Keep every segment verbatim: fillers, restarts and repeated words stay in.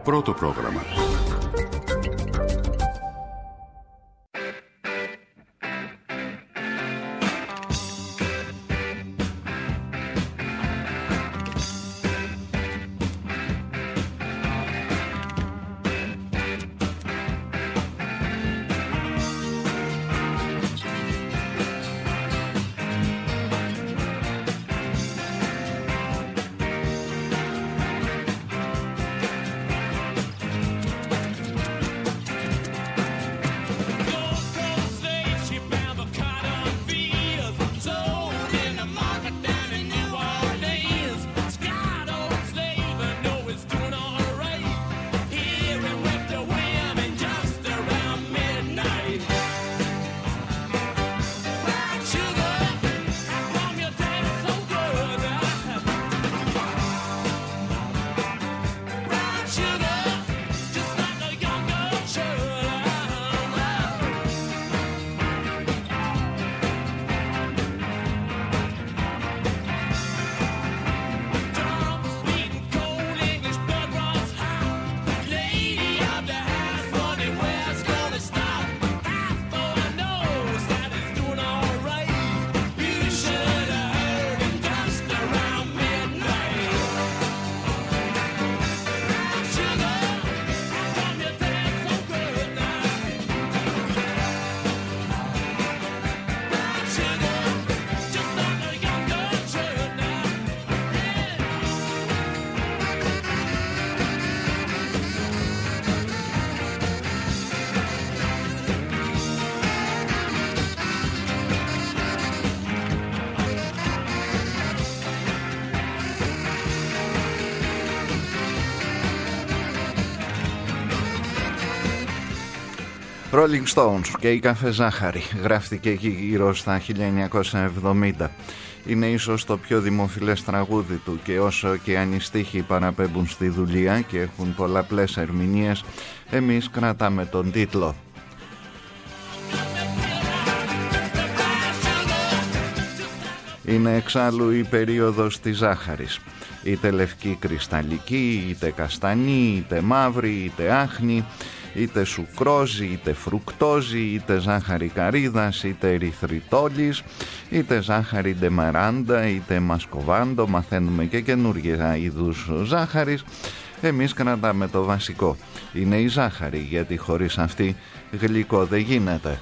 Πρώτο πρόγραμμα. Rolling Stones και η καφέ ζάχαρη γράφτηκε εκεί γύρω στα χίλια εννιακόσια εβδομήντα. Είναι ίσως το πιο δημοφιλές τραγούδι του και όσο και αν οι στίχοι παραπέμπουν στη δουλεία και έχουν πολλαπλές ερμηνείες, εμείς κρατάμε τον τίτλο. Είναι εξάλλου η περίοδος της ζάχαρης. Είτε λευκή κρυσταλλική, είτε καστανή, είτε μαύρη, είτε άχνη, είτε σουκρόζη, είτε φρουκτόζη, είτε ζάχαρη καρύδας, είτε ερυθριτόλης, είτε ζάχαρη ντεμαράντα, είτε μασκοβάντο. Μαθαίνουμε και καινούργια είδους ζάχαρης. Εμείς κρατάμε το βασικό. Είναι η ζάχαρη, γιατί χωρίς αυτή γλυκό δεν γίνεται.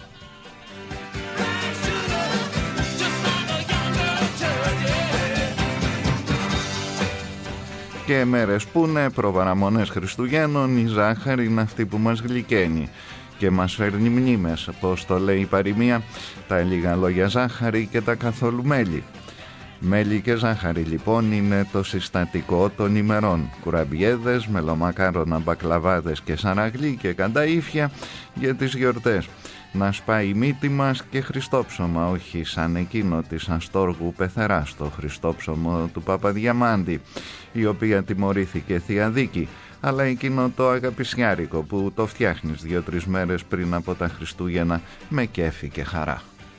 Και μέρες που είναι προπαραμονές Χριστουγέννων, η ζάχαρη είναι αυτή που μας γλυκαίνει και μας φέρνει μνήμες, όπως το λέει η παροιμία, τα λίγα λόγια ζάχαρη και τα καθόλου μέλι. Μέλι και ζάχαρη λοιπόν είναι το συστατικό των ημερών. Κουραμπιέδες, μελομακάρονα, μπακλαβάδες και σαραγλί και κανταΐφια για τις γιορτές. Να σπάει η μύτη μας και χριστόψωμα, όχι σαν εκείνο της Αστόργου Πεθεράς, το χριστόψωμο του Παπαδιαμάντη, η οποία τιμωρήθηκε θεία δίκη, αλλά εκείνο το αγαπησιάρικο που το φτιάχνεις δύο-τρεις μέρες πριν από τα Χριστούγεννα με κέφι και χαρά.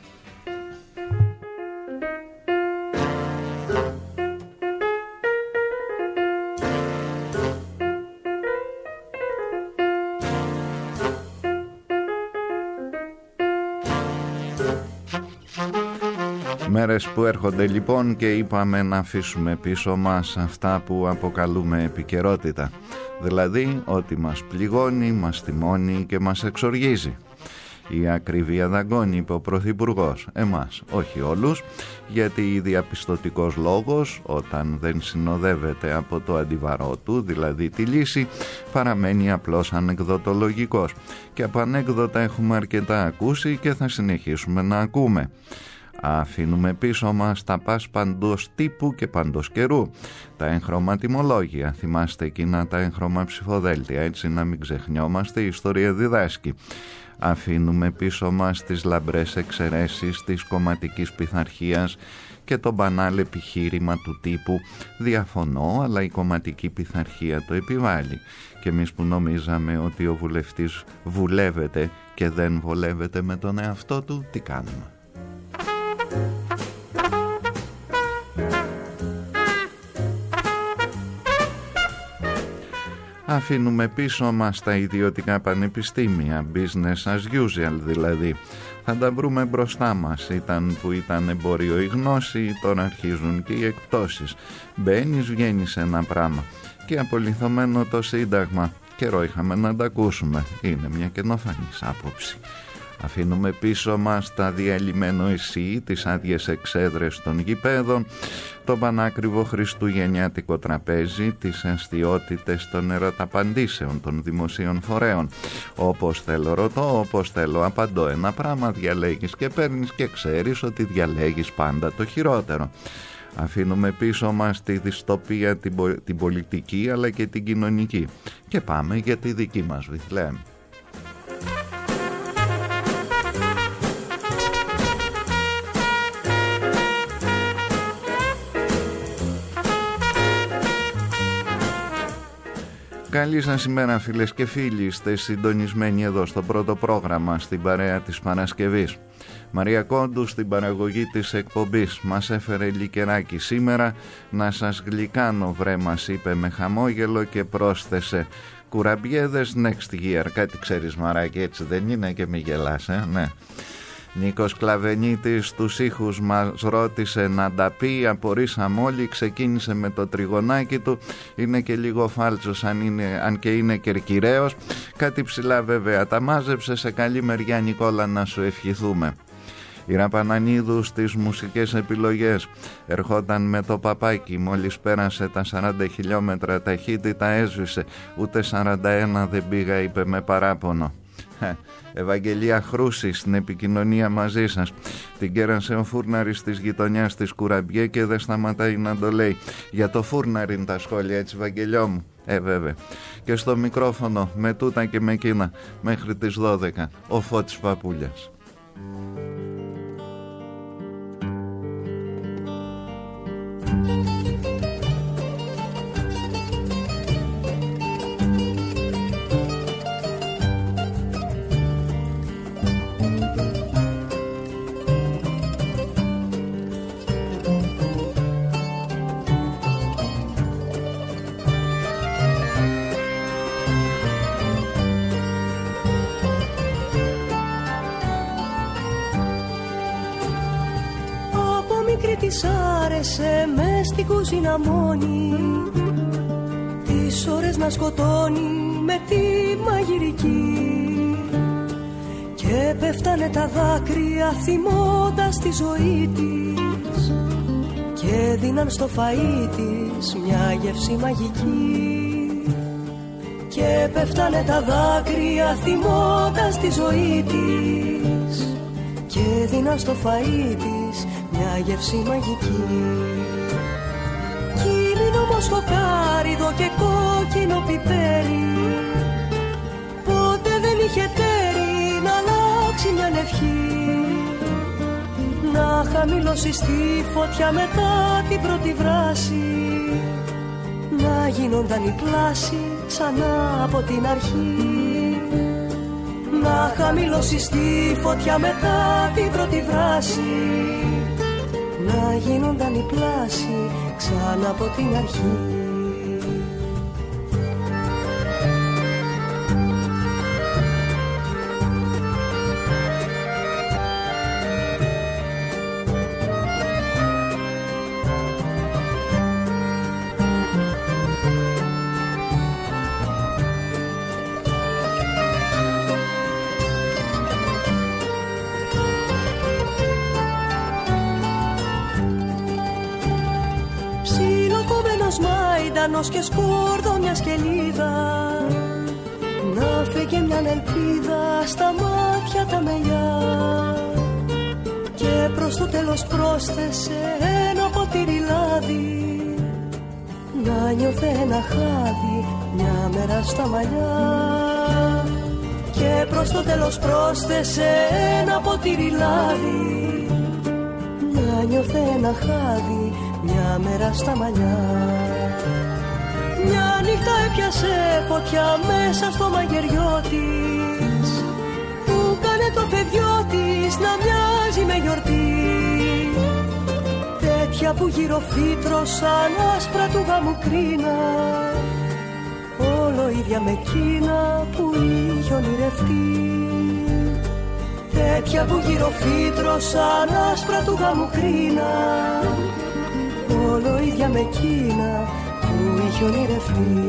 Μέρες που έρχονται λοιπόν και είπαμε να αφήσουμε πίσω μας αυτά που αποκαλούμε επικαιρότητα, δηλαδή ότι μας πληγώνει, μας θυμώνει και μας εξοργίζει. Η ακρίβεια δαγκώνει, είπε ο Πρωθυπουργός, εμάς, όχι όλους, γιατί η διαπιστωτικός λόγος, όταν δεν συνοδεύεται από το αντιβαρό του, δηλαδή τη λύση, παραμένει απλώς ανεκδοτολογικός. Και από ανέκδοτα έχουμε αρκετά ακούσει και θα συνεχίσουμε να ακούμε. Αφήνουμε πίσω μας τα πας παντός τύπου και παντός καιρού, τα έγχρωμα τιμολόγια, θυμάστε εκείνα τα έγχρωμα ψηφοδέλτια, έτσι να μην ξεχνιόμαστε, η ιστορία διδάσκει. Αφήνουμε πίσω μας τις λαμπρές εξαιρέσεις της κομματικής πειθαρχίας και το μπανάλ επιχείρημα του τύπου «διαφωνώ, αλλά η κομματική πειθαρχία το επιβάλλει». Και εμείς που νομίζαμε ότι ο βουλευτής βουλεύεται και δεν βολεύεται με τον εαυτό του, τι κάνουμε? Αφήνουμε πίσω μας τα ιδιωτικά πανεπιστήμια, business as usual δηλαδή. Θα τα βρούμε μπροστά μας. Ήταν που ήταν εμπόριο η γνώση, τώρα αρχίζουν και οι εκπτώσεις. Μπαίνεις, βγαίνεις ένα πράγμα. Και απολιθωμένο το Σύνταγμα. Καιρό είχαμε να τα ακούσουμε. Είναι μια καινοφανής άποψη. Αφήνουμε πίσω μας τα διαλυμένο ΕΣΥ, τις άδειες εξέδρες των γηπέδων, το πανάκριβο χριστουγεννιάτικο τραπέζι, τις αστιότητες των ερωταπαντήσεων των δημοσίων φορέων. Όπως θέλω ρωτώ, όπως θέλω απαντώ. Ένα πράγμα διαλέγεις και παίρνεις και ξέρεις ότι διαλέγεις πάντα το χειρότερο. Αφήνουμε πίσω μας τη δυστοπία, την, πο- την πολιτική αλλά και την κοινωνική. Και πάμε για τη δική μας Βιθλεέμ. Καλή σας ημέρα φίλες και φίλοι, είστε συντονισμένοι εδώ στο πρώτο πρόγραμμα στην παρέα της Παρασκευής. Μαρία Κόντου στην παραγωγή της εκπομπής μας έφερε λικεράκι σήμερα. Να σας γλυκάνω βρε, μας είπε με χαμόγελο και πρόσθεσε κουραμπιέδες next year. Κάτι ξέρεις Μαράκι, έτσι δεν είναι, και μη γελάς, ε? Ναι. Νίκος Κλαβενίτης στους ήχους μας ρώτησε να τα πει, απορρίσαμε όλοι, ξεκίνησε με το τριγωνάκι του, είναι και λίγο φάλτσος αν, είναι, αν και είναι κερκυραίος, κάτι ψηλά βέβαια τα μάζεψε, σε καλή μεριά Νικόλα να σου ευχηθούμε. Η Ραπανανίδου στις μουσικές επιλογές ερχόταν με το παπάκι, μόλις πέρασε τα σαράντα χιλιόμετρα ταχύτητα έσβησε, ούτε σαράντα ένα δεν πήγα, είπε με παράπονο. Ευαγγελία Χρούση στην επικοινωνία μαζί σας. Την κέρασε ο φούρναρης της γειτονιάς της Κουραμπιέ και δεν σταματάει να το λέει. Για το φούρναρι είναι τα σχόλια, έτσι Βαγγελιό μου? Ε βέβαια. Και στο μικρόφωνο με τούτα και με εκείνα μέχρι τις δώδεκα ο Φώτης Παπούλιας. Της άρεσε μες στην κουζίνα μόνη, τις ώρες να σκοτώνει με τη μαγειρική, και πέφτανε τα δάκρυα θυμώντας τη ζωή της, και δίναν στο φαΐ της μια γεύση μαγική, και πέφτανε τα δάκρυα θυμώντας τη ζωή της, και δίναν στο φαΐ της μια γεύση μαγική. Κίνηνο μοσχοκάριδο και κόκκινο πιπέρι, ποτέ δεν είχε τέρι να αλλάξει μια ευχή, να χαμηλώσει στη φωτιά μετά την πρώτη βράση, να γίνονταν η πλάση ξανά από την αρχή, να χαμηλώσει στη φωτιά μετά την πρώτη βράση, να γίνονταν η πλάση ξανά από την αρχή. Μάιντανος και σκούρδο μια σκελίδα, να φύγει μια ελπίδα στα μάτια τα μελιά, και προς το τέλος πρόσθεσε ένα ποτήρι λάδι, να νιώθε ένα χάδι μια μέρα στα μαλλιά, και προς το τέλος πρόσθεσε ένα ποτήρι λάδι, να νιώθε ένα χάδι μια μέρα στα μαλλιά. Μια νύχτα έπιασε φωτιά μέσα στο μαγειριό της, που κάνε το παιδιό της να μοιάζει με γιορτή, τέτοια που γύρω φύτρωσαν άσπρα του γαμου κρίνα, όλο ίδια με εκείνα που είχε ονειρευτεί. Τέτοια που γυροφύτρο σαν άσπρα του γάμου κρίνα, όλο ίδια με εκείνα που είχε ονειρευτεί.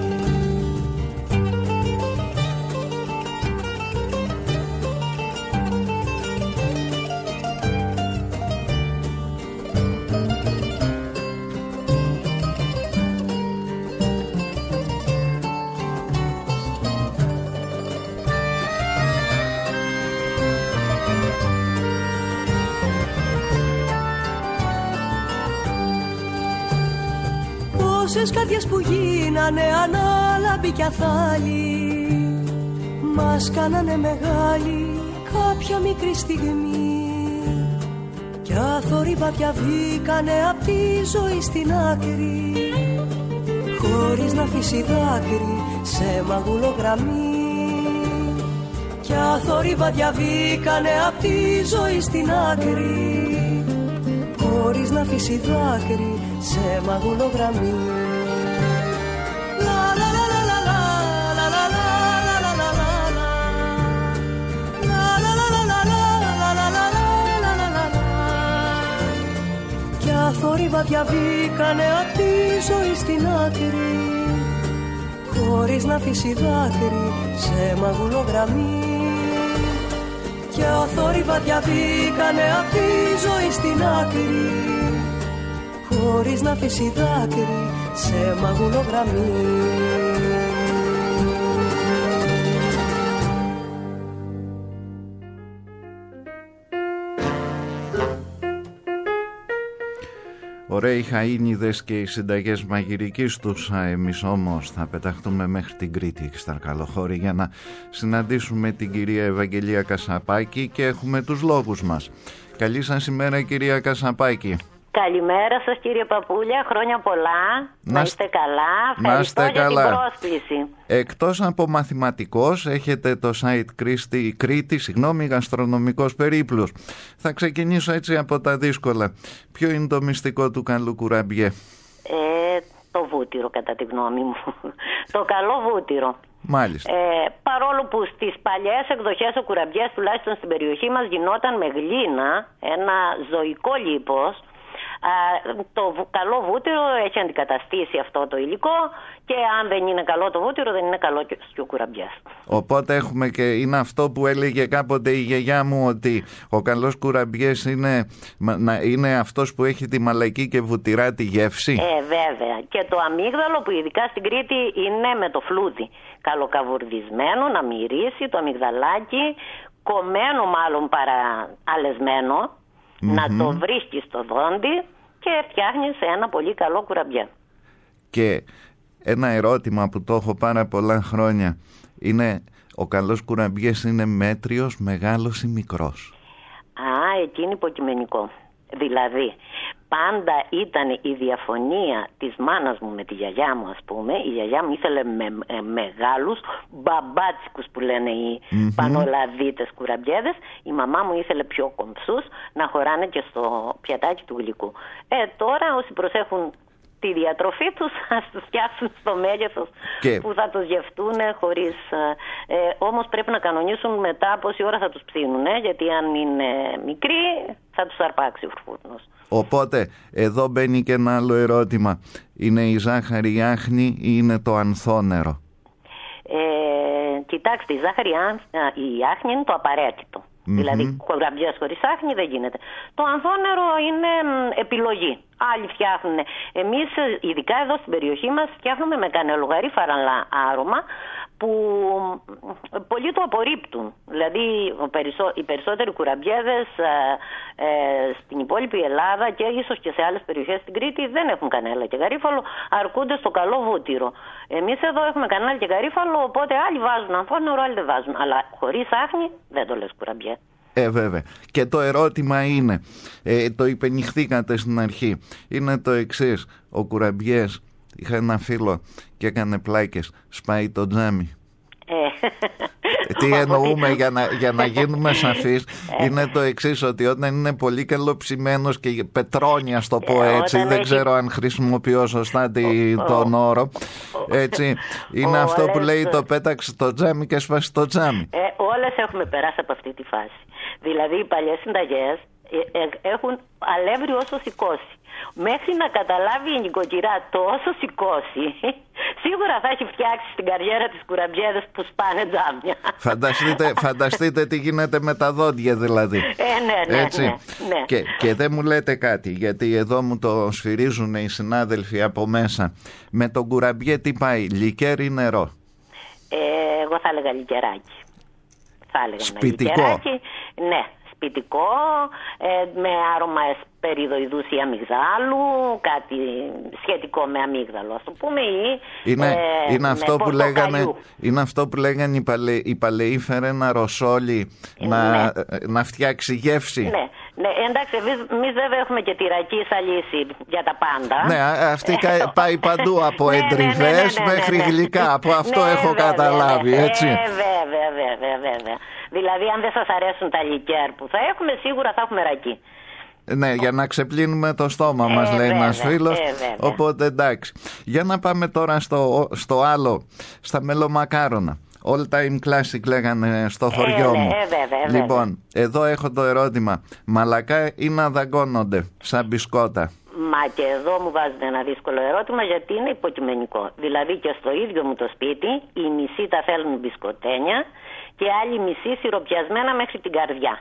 Πόσες καρδιές που γίνανε ανάλαμποι κι αθάλοι, μας κάνανε μεγάλη κάποια μικρή στιγμή. Κι αθόρυβα διαβήκανε απ' τη ζωή στην άκρη, χωρίς να αφήσει δάκρυ σε μαγούλο γραμμή. Κι αθόρυβα διαβήκανε απ' τη ζωή στην άκρη, χωρίς να αφήσει δάκρυ σε μαγούλο γραμμή. Κι αθόρυβα διαβήκανε απ' τη ζωή στην άκρη, χωρίς να αφήσει δάκρυ σε μαγούλο γραμμή. Κι αθόρυβα διαβήκανε απ' τη ζωή στην άκρη, χωρίς να αφήσει δάκρυ σε μαγούλο γραμμή. Ωραίοι χαΐνιδες και οι συνταγές μαγειρικής τους. Εμείς όμως θα πεταχτούμε μέχρι την Κρήτη και στα Καλοχώρη για να συναντήσουμε την κυρία Ευαγγελία Κασαπάκη και έχουμε τους λόγους μας. Καλή σας ημέρα, κυρία Κασαπάκη. Καλημέρα σας, κύριε Παπούλια, χρόνια πολλά, να, να είστε καλά, ευχαριστώ για καλά. Την πρόσκληση. Εκτός από μαθηματικός, έχετε το site Κρήτη, Κρήτη, συγγνώμη, γαστρονομικός περίπλους. Θα ξεκινήσω έτσι από τα δύσκολα. Ποιο είναι το μυστικό του καλού κουραμπιέ? Ε, το βούτυρο, κατά τη γνώμη μου. Το καλό βούτυρο. Μάλιστα. Ε, παρόλο που στις παλιές εκδοχές ο κουραμπιές, τουλάχιστον στην περιοχή μας, γινόταν με γλίνα, ένα ζωικό λίπος, το καλό βούτυρο έχει αντικαταστήσει αυτό το υλικό και αν δεν είναι καλό το βούτυρο δεν είναι καλό και ο κουραμπιάς. Οπότε έχουμε και είναι αυτό που έλεγε κάποτε η γιαγιά μου, ότι ο καλός κουραμπιές είναι, είναι αυτός που έχει τη μαλακή και βουτυρά τη γεύση. Ε βέβαια, και το αμύγδαλο που ειδικά στην Κρήτη είναι με το φλούδι, καλοκαβουρδισμένο να μυρίσει, το αμυγδαλάκι κομμένο μάλλον παρά αλεσμένο, mm-hmm. να το βρίσκεις στο δόντι και φτιάχνεις ένα πολύ καλό κουραμπιέ. Και ένα ερώτημα που το έχω πάρα πολλά χρόνια είναι, ο καλός κουραμπιές είναι μέτριος, μεγάλος ή μικρός? Α, εκεί είναι υποκειμενικό. Δηλαδή, πάντα ήταν η διαφωνία της μάνας μου με τη γιαγιά μου, ας πούμε. Η γιαγιά μου ήθελε με, ε, μεγάλους μπαμπάτσικους που λένε οι mm-hmm. πανολαδίτες κουραμπιέδες. Η μαμά μου ήθελε πιο κομψούς να χωράνε και στο πιατάκι του γλυκού. Ε, τώρα όσοι προσέχουν τη διατροφή τους θα τους φτιάξουν στο μέγεθος και... που θα τους γευτούν χωρίς... Ε, όμως πρέπει να κανονίσουν μετά πόση ώρα θα τους ψήνουν, ε, γιατί αν είναι μικροί θα τους αρπάξει ο φούρνος. Οπότε εδώ μπαίνει και ένα άλλο ερώτημα. Είναι η ζάχαρη η άχνη ή είναι το ανθόνερο? Ε, κοιτάξτε, η ζάχαρη η άχνη είναι το απαραίτητο. Mm-hmm. Δηλαδή κουραμπιές χωρίς άχνη δεν γίνεται. Το ανθόνερο είναι επιλογή. Άλλοι φτιάχνουν. Εμείς ειδικά εδώ στην περιοχή μας φτιάχνουμε με κανελογαρίφαρα άρωμα που πολλοί το απορρίπτουν. Δηλαδή οι περισσότεροι κουραμπιέδες ε, ε, στην υπόλοιπη Ελλάδα και ίσως και σε άλλες περιοχές στην Κρήτη δεν έχουν κανέλα και γαρίφαλο, αρκούνται στο καλό βούτυρο. Εμείς εδώ έχουμε κανέλα και γαρίφαλο, οπότε άλλοι βάζουν ανθόνερο, άλλοι δεν βάζουν. Αλλά χωρίς άχνη δεν το λες κουραμπιέ. Ε, βέβαια. Και το ερώτημα είναι, ε, το υπενηχθήκατε στην αρχή, είναι το εξής. Ο κουραμπιές, είχα ένα φίλο και έκανε πλάκες, σπάει το τζάμι. Ε, Τι εννοούμε για να, για να γίνουμε σαφείς είναι το εξής, ότι όταν είναι πολύ καλοψημένος και πετρώνια, στο πω έτσι, δεν ξέρω αν χρησιμοποιώ σωστά τον όρο, έτσι, είναι αυτό που λέει το πέταξε το τζάμι και σπάσει το τζάμι. Ε, όλες έχουμε περάσει από αυτή τη φάση. Δηλαδή οι παλιές συνταγές έχουν αλεύρι όσο σηκώσει. Μέχρι να καταλάβει η νοικοκυρά το όσο σηκώσει, σίγουρα θα έχει φτιάξει στην καριέρα της κουραμπιέδες που σπάνε τζάμια. Φανταστείτε, φανταστείτε τι γίνεται με τα δόντια δηλαδή. Ε, ναι, ναι, έτσι. ναι, ναι. Και, και δεν μου λέτε κάτι, γιατί εδώ μου το σφυρίζουν οι συνάδελφοι από μέσα. Με τον κουραμπιέ τι πάει, λικέρ ή νερό? Ε, εγώ θα έλεγα λικεράκι. Θα έλεγα σπιτικό. Λικεράκι, ναι. Σπιτικό, ε, με άρωμα εσπεριδοειδούς ή αμυγδάλου, κάτι σχετικό με αμύγδαλο, ας το πούμε, ή είναι, ε, είναι, αυτό που λέγανε, είναι αυτό που λέγανε οι, παλαι, οι παλαιοί, φέρε ένα ροσόλι ε, να, ναι. να φτιάξει γεύση. Ναι. Ναι, εντάξει, εμείς βέβαια έχουμε και τυρακή σαν λύση για τα πάντα. Ναι, αυτή πάει παντού από εντριβές μέχρι γλυκά. Από αυτό ναι, έχω βέβαια, καταλάβει, έτσι. Ε, βέβαια, βέβαια, βέβαια. Δηλαδή, αν δεν σας αρέσουν τα λικέρ που θα έχουμε, σίγουρα θα έχουμε ρακί. Ναι, για να ξεπλύνουμε το στόμα μας, ε, λέει βέβαια, ένας φίλος. Ε, οπότε εντάξει. Για να πάμε τώρα στο, στο άλλο, στα μελομακάρονα. All time classic λέγανε στο χωριό ε, μου. Ε, βέβαια, βέβαια. Λοιπόν, εδώ έχω το ερώτημα. Μαλακά ή να δαγκώνονται σαν μπισκότα? Μα και εδώ μου βάζετε ένα δύσκολο ερώτημα, γιατί είναι υποκειμενικό. Δηλαδή και στο ίδιο μου το σπίτι οι μισοί τα θέλουν μπισκοτένια και άλλοι μισοί σιροπιασμένα μέχρι την καρδιά.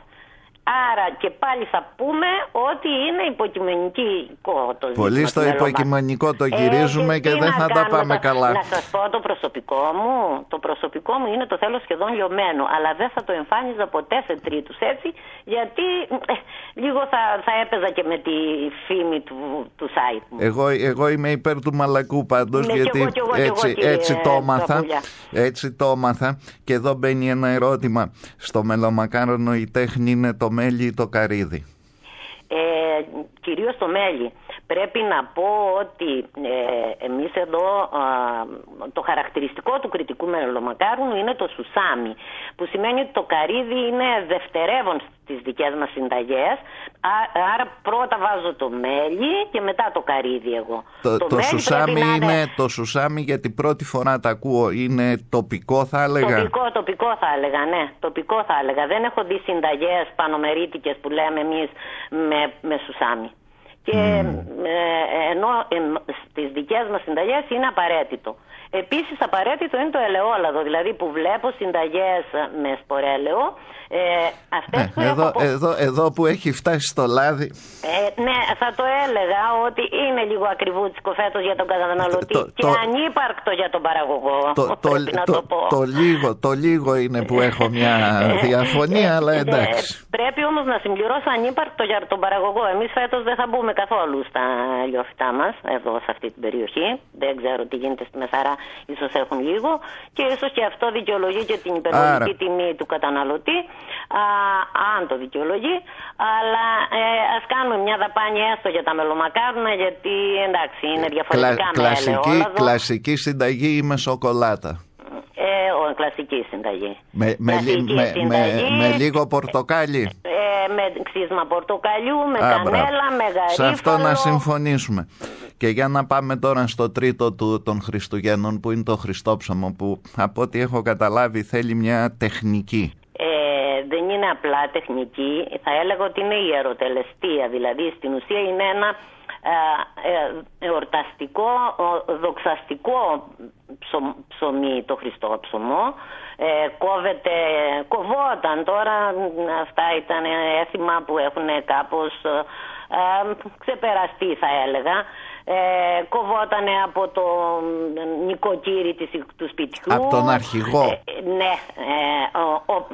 Άρα και πάλι θα πούμε ότι είναι υποκειμενικό το ζήτημα. Πολύ στο υποκειμενικό το γυρίζουμε ε, και δεν θα τα πάμε το... καλά. Να σας πω το προσωπικό μου. Το προσωπικό μου είναι το θέλω σχεδόν λιωμένο, αλλά δεν θα το εμφάνιζα ποτέ σε τρίτους, έτσι, γιατί ε, λίγο θα, θα έπαιζα και με τη φήμη του, του site μου. Εγώ, εγώ είμαι υπέρ του μαλακού πάντως, ναι, γιατί εγώ, εγώ, έτσι, εγώ, έτσι, το έμαθα, έτσι το έμαθα. Και εδώ μπαίνει ένα ερώτημα. Στο μελομακάρονο η τέχνη είναι το μέλι ή το καρύδι? Ε, κυρίως το μέλι. Πρέπει να πω ότι ε, εμείς εδώ α, το χαρακτηριστικό του κριτικού μελομακάρονου είναι το σουσάμι, που σημαίνει ότι το καρύδι είναι δευτερεύον στις δικές μας συνταγές. Α, άρα πρώτα βάζω το μέλι και μετά το καρύδι εγώ. Το, το, το σουσάμι είναι, είναι το σουσάμι, γιατί πρώτη φορά τα ακούω, είναι τοπικό θα έλεγα. Τοπικό, τοπικό θα έλεγα, ναι. Τοπικό θα έλεγα. Δεν έχω δει συνταγές πανομερίτικες που λέμε εμείς με, με σουσάμι. Και mm. ε, ενώ ε, στις δικές μας συνταγές είναι απαραίτητο. Επίσης απαραίτητο είναι το ελαιόλαδο, δηλαδή που βλέπω συνταγές με σπορέλαιο. Ε, αυτές ε, που εδώ, έχω... εδώ, εδώ που έχει φτάσει στο λάδι. Ε, ναι, θα το έλεγα ότι είναι λίγο ακριβούτσικο φέτος για τον καταναλωτή το, και το, ανύπαρκτο για τον παραγωγό. Το, το, να το, το, πω. το, λίγο, το λίγο είναι που έχω μια διαφωνία, αλλά εντάξει. Ε, πρέπει όμως να συμπληρώσω ανύπαρκτο για τον παραγωγό. Εμείς φέτος δεν θα μπούμε καθόλου στα λιώφυτά μας, εδώ σε αυτή την περιοχή. Δεν ξέρω τι γίνεται στη Μεσαρά, ίσως έχουν λίγο. Και ίσως και αυτό δικαιολογεί και την υπερβολική τιμή του καταναλωτή. Α, αν το δικαιολογεί, αλλά ε, ας κάνουμε μια δαπάνη έστω για τα μελομακάρονα, γιατί εντάξει είναι διαφορετικά. Κλα, με ελαιόλαδο. Κλασική συνταγή ή με σοκολάτα? Ε, ο, κλασική συνταγή. Με, με, με, συνταγή με, με λίγο πορτοκάλι. Ε, με ξύσμα πορτοκαλιού, με Α, κανέλα, με γαρίφαλο. Σε αυτό να συμφωνήσουμε. Και για να πάμε τώρα στο τρίτο του, των Χριστουγέννων, που είναι το Χριστόψωμο, που από ό,τι έχω καταλάβει θέλει μια τεχνική. Ε, δεν είναι απλά τεχνική, θα έλεγα ότι είναι ιεροτελεστία, δηλαδή στην ουσία είναι ένα ε, ε, εορταστικό, δοξαστικό ψω, ψωμί το Χριστόψωμο. Ε, κόβεται, κοβόταν τώρα, αυτά ήταν έθιμα που έχουν κάπως ε, ξεπεραστεί θα έλεγα. Ε, κοβότανε από το νοικοκύρι της, του σπιτιού. Από τον αρχηγό. Ε, ναι. Ε, ο, ο,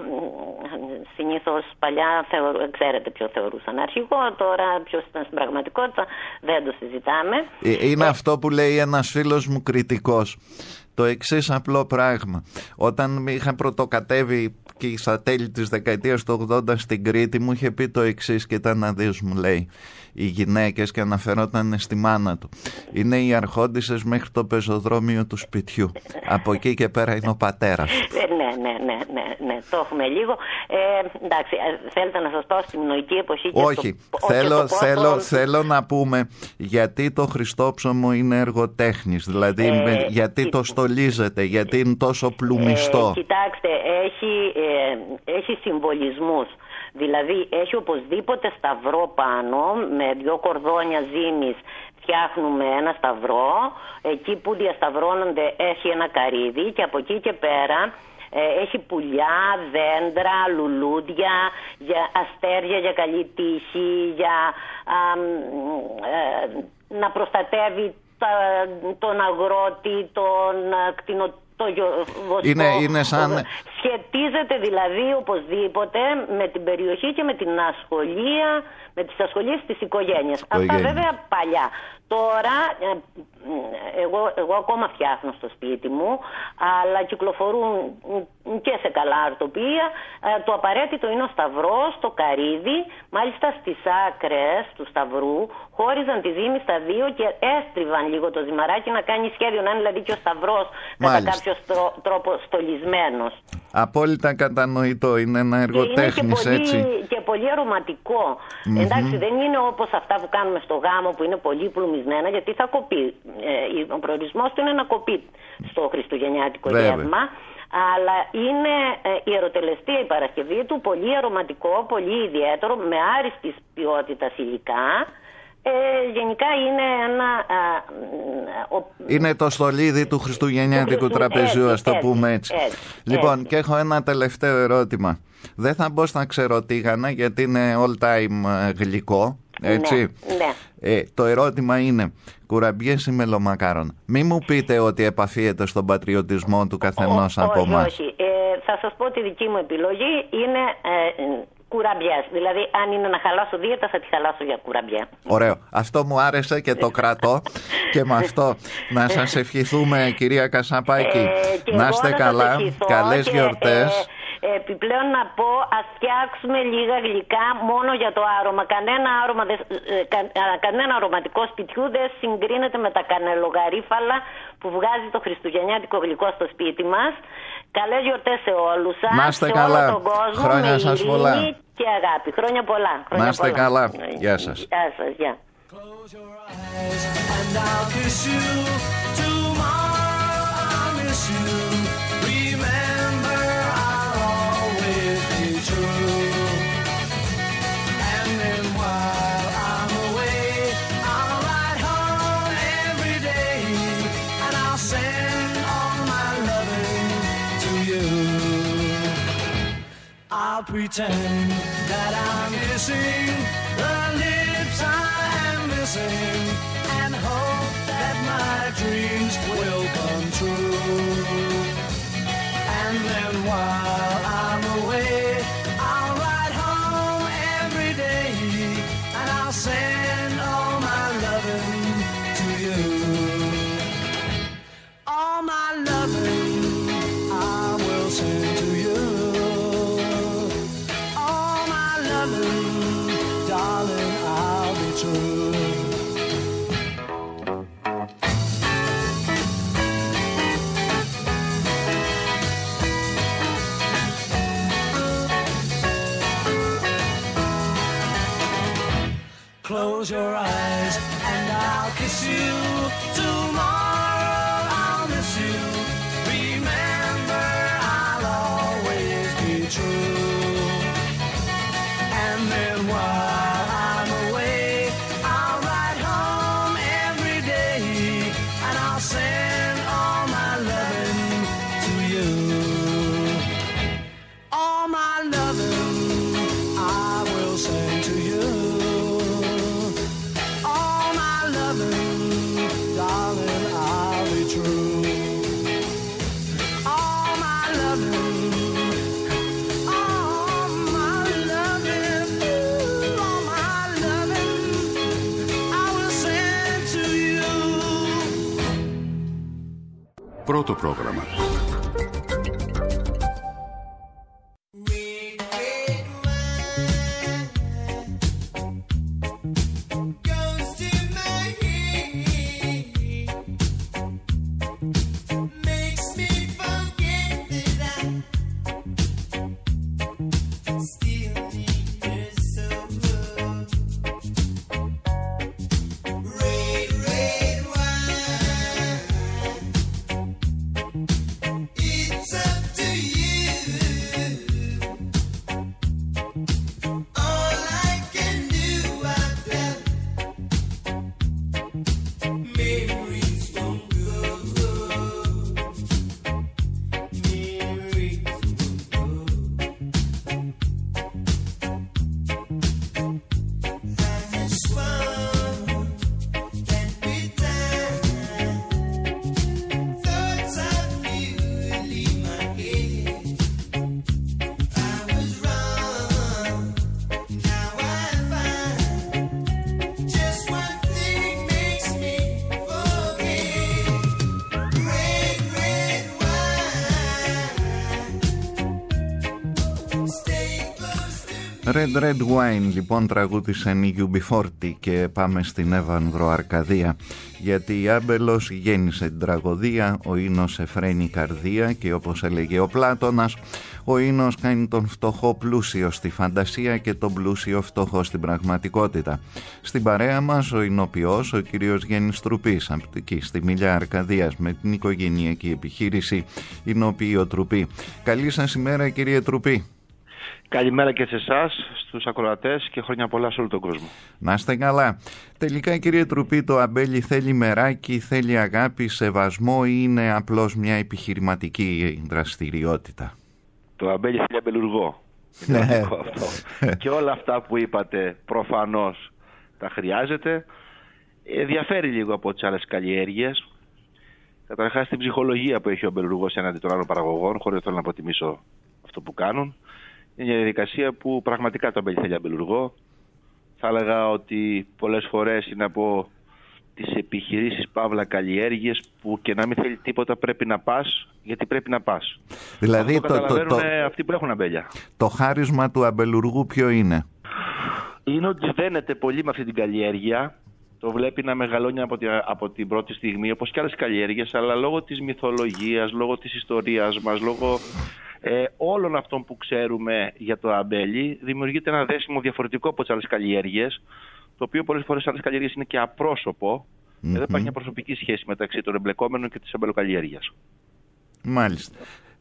συνήθως παλιά θεωρ, ξέρετε ποιο θεωρούσαν αρχηγό, τώρα ποιος ήταν στην πραγματικότητα δεν το συζητάμε. Ε, είναι ε, αυτό που λέει ένας φίλος μου κριτικός. Το εξής απλό πράγμα. Όταν είχα πρωτοκατέβει και στα τέλη της δεκαετίας του ογδόντα στην Κρήτη μου είχε πει το εξής, και ήταν να δεις, μου λέει, οι γυναίκες, και αναφερόταν στη μάνα του, είναι οι αρχόντισσες μέχρι το πεζοδρόμιο του σπιτιού. Από εκεί και πέρα είναι ο πατέρας. Ναι, ναι, ναι, ναι, ναι, το έχουμε λίγο. Ε, εντάξει, θέλετε να σας πω στην μινωική εποχή? Όχι, το, θέλω, το θέλω, πρώτο... θέλω να πούμε γιατί το Χριστόψωμο είναι εργοτέχνης, δηλαδή ε, γιατί το στολίζεται, γιατί είναι τόσο πλουμιστό. Ε, κοιτάξτε, έχει, ε, έχει συμβολισμούς. Δηλαδή έχει οπωσδήποτε σταυρό πάνω με δυο κορδόνια ζύμης, φτιάχνουμε ένα σταυρό, εκεί που διασταυρώνονται έχει ένα καρύδι και από εκεί και πέρα ε, έχει πουλιά, δέντρα, λουλούδια, για αστέρια για καλή τύχη, για α, ε, να προστατεύει τα, τον αγρότη, τον κτηνοτρόφο. Είναι, είναι σαν... Σχετίζεται δηλαδή οπωσδήποτε με την περιοχή και με την ασχολία, με τις ασχολίες της οικογένειας. Αυτά βέβαια παλιά. Τώρα, εγώ, εγώ ακόμα φτιάχνω στο σπίτι μου, αλλά κυκλοφορούν και σε καλά αρτοπία. Το απαραίτητο είναι ο σταυρός, το καρύδι. Μάλιστα στις άκρες του σταυρού χώριζαν τη ζύμη στα δύο και έστριβαν λίγο το ζυμαράκι να κάνει σχέδιο, να είναι δηλαδή και ο σταυρός κατά κάποιο τρόπο στολισμένος. Απόλυτα κατανοητό, είναι ένα εργοτέχνης, έτσι. Και πολύ αρωματικό. Mm-hmm. Εντάξει, δεν είναι όπως αυτά που κάνουμε στο γάμο που είναι πολύ πλουμισμένα, γιατί θα κοπεί. Ε, ο προορισμός του είναι να κοπεί στο χριστουγεννιάτικο γεύμα. Αλλά είναι ε, η ερωτελεστία, η Παρασκευή του, πολύ αρωματικό, πολύ ιδιαίτερο, με άριστης ποιότητας υλικά. Ε, γενικά είναι ένα... Α, ο... Είναι το στολίδι του χριστουγεννιάτικου τραπεζιού, ας το πούμε έτσι. έτσι λοιπόν, έτσι. Και έχω ένα τελευταίο ερώτημα. Δεν θα μπω στα ξεροτήγανα γιατί είναι all time γλυκό, έτσι. Ναι, ναι. Ε, το ερώτημα είναι, κουραμπιές ή μελομακάρονα? Μη μου πείτε ότι επαφίεται στον πατριωτισμό του καθενός ο, από εμάς. Όχι, όχι. Ε, θα σας πω τη δική μου επιλογή είναι... Ε, κουραμπιές. Δηλαδή, αν είναι να χαλάσω δίαιτα, θα τη χαλάσω για κουραμπιέ. Ωραίο. Αυτό μου άρεσε και το κρατώ. Και με αυτό να σας ευχηθούμε, κυρία Κασαπάκη, ε, να είστε καλά. Καλές και, γιορτές. Ε, επιπλέον να πω, ας φτιάξουμε λίγα γλυκά μόνο για το άρωμα. Κανένα, άρωμα, δε, ε, κα, κανένα αρωματικό σπιτιού δεν συγκρίνεται με τα κανελογαρίφαλα που βγάζει το χριστουγεννιάτικο γλυκό στο σπίτι μας. Καλές γιορτές σε όλους σας, να είστε σε καλά. όλο τον κόσμο, χρόνια με σας πολλά. Και αγάπη. Χρόνια πολλά. Χρόνια να είστε πολλά. καλά. Γεια σας. Γεια σας, γεια. Close your eyes and I'll kiss you. Tomorrow I'll miss you. Remember, I'll always be true. And then while I'm away, I'll ride home every day, and I'll send all my loving to you. I'll pretend that I'm missing the lips I am missing, and hope that my dreams will come true. And then while I'm away, I'll ride home every day, and I'll send all my loving to you. All my loving I will send to you. All my loving, darling, I'll be true. Close your eyes and I'll kiss you. Tomorrow I'll miss you. Remember, I'll always be true. And then while I'm away, I'll ride home every day, and I'll send all my loving to you. All my loving I will send to you. Darling, I'll be true. All my loving, all my loving, all my loving, I will send to you. Πρώτο πρόγραμμα. Red Red Wine λοιπόν τραγούδισαν οι γιου μπι φορτί και πάμε στην Εύανδρο Αρκαδία, γιατί η Άμπελος γέννησε την τραγωδία, ο ίνος εφραίνει καρδία και όπως έλεγε ο Πλάτωνας, ο ίνος κάνει τον φτωχό πλούσιο στη φαντασία και τον πλούσιο φτωχό στην πραγματικότητα. Στην παρέα μας ο ινοποιός, ο κύριος Γιάννης Τρουπής, από εκεί στη Μήλια Αρκαδίας με την οικογενειακή επιχείρηση Ινοποιείο Τρουπή. Καλή σας ημέρα κύριε Τρουπή. Καλημέρα και σε εσάς, στους ακροατές και χρόνια πολλά σε όλο τον κόσμο. Να είστε καλά. Τελικά κύριε Τρουπή, το αμπέλι θέλει μεράκι, θέλει αγάπη, σεβασμό ή είναι απλώς μια επιχειρηματική δραστηριότητα? Το αμπέλι θέλει αμπελουργό. Ναι. Και όλα αυτά που είπατε προφανώς τα χρειάζεται. Διαφέρει λίγο από τις άλλες καλλιέργειες. Καταρχάς την ψυχολογία που έχει ο αμπελουργός έναντι των άλλων παραγωγών, χωρίς θέλω να αποτιμήσω αυτό που κάνουν. Είναι μια διαδικασία που πραγματικά το αμπέλι θέλει αμπελουργό. Θα έλεγα ότι πολλές φορές είναι από τις επιχειρήσεις παύλα καλλιέργειες που και να μην θέλει τίποτα πρέπει να πας, γιατί πρέπει να πας. Δηλαδή αυτό το, καταλαβαίνουν το, το, αυτοί που έχουν αμπέλια. Το χάρισμα του αμπελουργού ποιο είναι? Είναι ότι δένεται πολύ με αυτή την καλλιέργεια. Το βλέπει να μεγαλώνει από, τη, από την πρώτη στιγμή, όπως και άλλες καλλιέργειες, αλλά λόγω της μυθολογίας, λόγω της ιστορίας μας, λόγω ε, όλων αυτών που ξέρουμε για το αμπέλι, δημιουργείται ένα δέσιμο διαφορετικό από τις άλλες καλλιέργειες, το οποίο πολλές φορές άλλες καλλιέργειες είναι και απρόσωπο. Mm-hmm. Εδώ υπάρχει μια προσωπική σχέση μεταξύ των εμπλεκόμενων και της αμπελοκαλλιέργειας. Μάλιστα.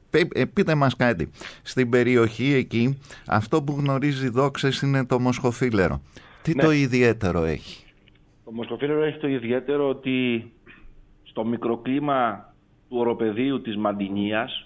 Πείτε μας κάτι. Στην περιοχή εκεί, αυτό που γνωρίζει δόξες είναι το μοσχοφίλερο. Τι ναι. το ιδιαίτερο έχει? Το μοσχοφίλερο έχει το ιδιαίτερο ότι στο μικροκλίμα του οροπεδίου της Μαντινίας,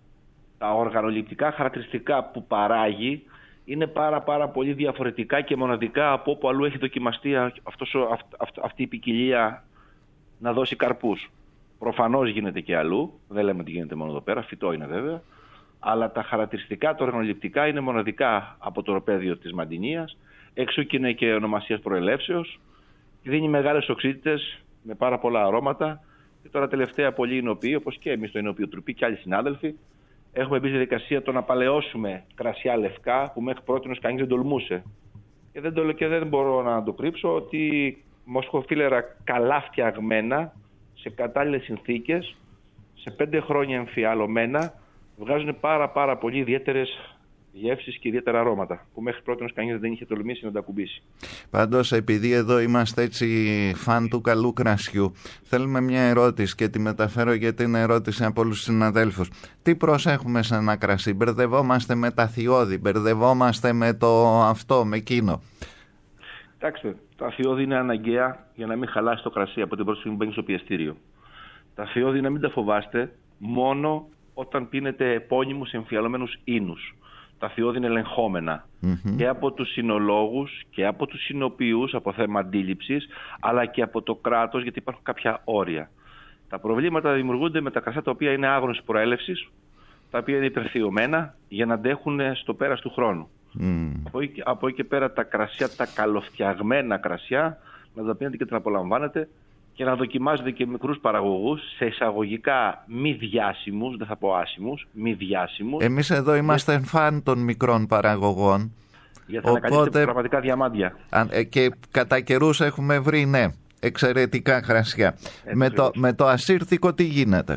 τα οργανοληπτικά χαρακτηριστικά που παράγει είναι πάρα πάρα πολύ διαφορετικά και μοναδικά από όπου αλλού έχει δοκιμαστεί αυτός, αυ, αυ, αυτή η ποικιλία να δώσει καρπούς. Προφανώς γίνεται και αλλού, δεν λέμε ότι γίνεται μόνο εδώ πέρα, φυτό είναι βέβαια, αλλά τα χαρακτηριστικά, τα οργανοληπτικά είναι μοναδικά από το οροπέδιο της Μαντινίας, εξού και είναι και ονομασίας προελεύσεως, δίνει μεγάλες οξύτητες με πάρα πολλά αρώματα και τώρα τελευταία πολλοί ινοποιοί, όπως και εμείς στο Ινοποιείο Τρουπή και άλλοι συνάδελφοι, έχουμε μπει στη διαδικασία το να παλαιώσουμε κρασιά λευκά που μέχρι πρότινος κανείς δεν τολμούσε. Και δεν, το, και δεν μπορώ να το κρύψω ότι μοσχοφίλερα καλά φτιαγμένα, σε κατάλληλες συνθήκες, σε πέντε χρόνια εμφιαλωμένα, βγάζουν πάρα πάρα πολύ ιδιαίτερες γεύσεις και ιδιαίτερα αρώματα που μέχρι πρότινος κανείς δεν είχε τολμήσει να τα ακουμπήσει. Πάντως, επειδή εδώ είμαστε έτσι φαν του καλού κρασιού, θέλουμε μια ερώτηση και τη μεταφέρω γιατί είναι ερώτηση από όλους τους συναδέλφους. Τι προσέχουμε σε ένα κρασί? Μπερδευόμαστε με τα θειώδη, μπερδευόμαστε με το αυτό, με εκείνο? Κοιτάξτε, τα θειώδη είναι αναγκαία για να μην χαλάσει το κρασί από την πρώτη στιγμή που μπαίνει στο πιεστήριο. Τα θειώδη να μην τα φοβάστε μόνο όταν πίνετε επώνυμους εμφιαλωμένους ίνους. Τα θειώδη είναι ελεγχόμενα mm-hmm. και από τους συνολόγους και από τους συνοποιούς, από θέμα αντίληψης, αλλά και από το κράτος, γιατί υπάρχουν κάποια όρια. Τα προβλήματα δημιουργούνται με τα κρασιά τα οποία είναι άγνωσης προέλευσης, τα οποία είναι υπερθειωμένα για να αντέχουν στο πέρας του χρόνου. Mm. Από, εκεί, από εκεί και πέρα τα κρασιά, τα καλοφτιαγμένα κρασιά, να τα πίνετε και τα απολαμβάνετε και να δοκιμάζετε και μικρούς παραγωγούς σε εισαγωγικά μη διάσημους, δεν θα πω άσημους, μη διάσημους. Εμείς εδώ είμαστε για... φαν των μικρών παραγωγών. Γιατί θα ανακαλύψετε πραγματικά διαμάντια. Και κατά καιρούς έχουμε βρει, ναι, εξαιρετικά κρασιά. Με το, με το ασύρτικο τι γίνεται?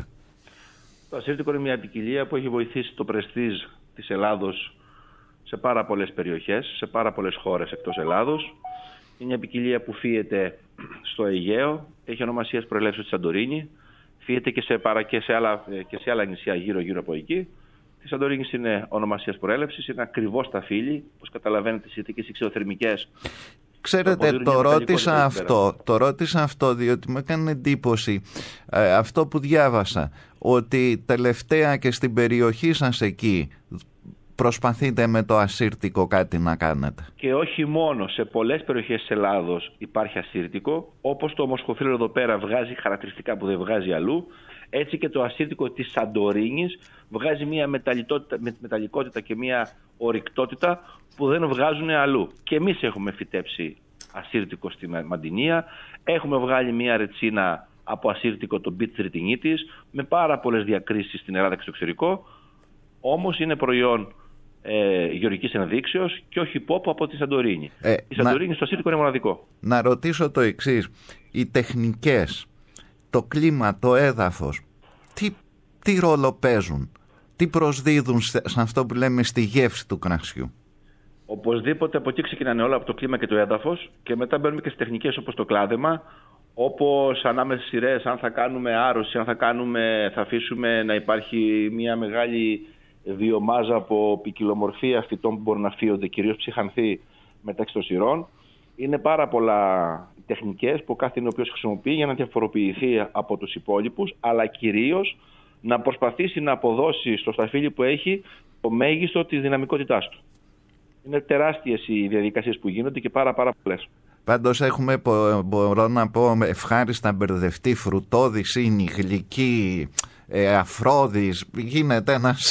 Το ασύρτικο είναι μια ποικιλία που έχει βοηθήσει το πρεστίζ της Ελλάδος σε πάρα πολλές περιοχές, σε πάρα πολλές χώρες εκτός Ελλάδος. Είναι μια ποικιλία που φύεται στο Αιγαίο, έχει ονομασίας προελεύσεως της Σαντορίνη, φύεται και σε, παρα, και σε, άλλα, και σε άλλα νησιά γύρω-γύρω από εκεί. Τη Σαντορίνη είναι ονομασίας προέλευσης, είναι ακριβώς σταφύλι, όπως καταλαβαίνετε, συνθήκες εξωθερμικές. Ξέρετε, το, το ρώτησα αυτό, το ρώτησα αυτό διότι μου έκανε εντύπωση ε, αυτό που διάβασα, ότι τελευταία και στην περιοχή σας εκεί προσπαθείτε με το ασύρτικο κάτι να κάνετε. Και όχι μόνο, σε πολλές περιοχές της Ελλάδος υπάρχει ασύρτικο, όπως το μοσχοφίλερο εδώ πέρα βγάζει χαρακτηριστικά που δεν βγάζει αλλού, έτσι και το ασύρτικο της Σαντορίνης βγάζει μια μεταλλικότητα και μια ορυκτότητα που δεν βγάζουν αλλού. Και εμείς έχουμε φυτέψει ασύρτικο στη Μαντινία, έχουμε βγάλει μια ρετσίνα από ασύρτικο, το Beach Ρητινίτης, με πάρα πολλές διακρίσεις στην Ελλάδα και στο εξωτερικό, όμως είναι προϊόν ε, γεωργικής ενδείξεως και όχι πόπο από τη Σαντορίνη. Ε, η Σαντορίνη να, στο Σύρικο είναι μοναδικό. Να ρωτήσω το εξής. Οι τεχνικές, το κλίμα, το έδαφος, τι, τι ρόλο παίζουν, τι προσδίδουν σε, σε αυτό που λέμε στη γεύση του κρασιού? Οπωσδήποτε από εκεί ξεκινάνε όλα, από το κλίμα και το έδαφος, και μετά μπαίνουμε και στις τεχνικές όπως το κλάδεμα, όπως ανάμεσα στις σειρές, αν θα κάνουμε άρρωση, αν θα, κάνουμε, θα αφήσουμε να υπάρχει μια μεγάλη βιομάζα από ποικιλομορφία φυτών που μπορούν να φύονται, κυρίως ψυχανθή, μεταξύ των σειρών. Είναι πάρα πολλά τεχνικές που κάθε είναι ο οποίος χρησιμοποιεί για να διαφοροποιηθεί από τους υπόλοιπους, αλλά κυρίως να προσπαθήσει να αποδώσει στο σταφύλι που έχει το μέγιστο της δυναμικότητάς του. Είναι τεράστιες οι διαδικασίες που γίνονται και πάρα πάρα πολλές. Πάντως έχουμε, μπορώ να πω, ευχάριστα μπερδευτεί, φρουτώδης είναι, γλυκή, ε, αφρόδης, γίνεται ένας,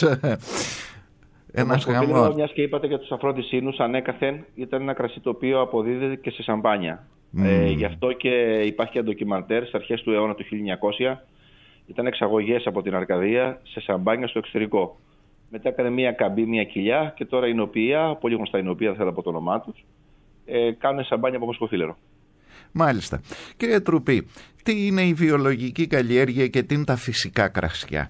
ένας γαμός. Μιας και είπατε για τους αφρόδης ίνους, ανέκαθεν ήταν ένα κρασί το οποίο αποδίδεται και σε σαμπάνια. Mm. Ε, γι' αυτό και υπάρχει ένα ντοκιμαντέρ στις αρχές του αιώνα του χίλια εννιακόσια, ήταν εξαγωγές από την Αρκαδία σε σαμπάνια στο εξωτερικό. Μετά έκανε μία καμπή, μία κοιλιά και τώρα η νοπία, πολύ γνωστά η νοπία, δεν θέλω από το όνομά τους, ε, κάνουν σαμπάνια από μοσχοφίλερο. Μάλιστα. Κύριε Τρουπή, τι είναι η βιολογική καλλιέργεια και τι είναι τα φυσικά κρασιά?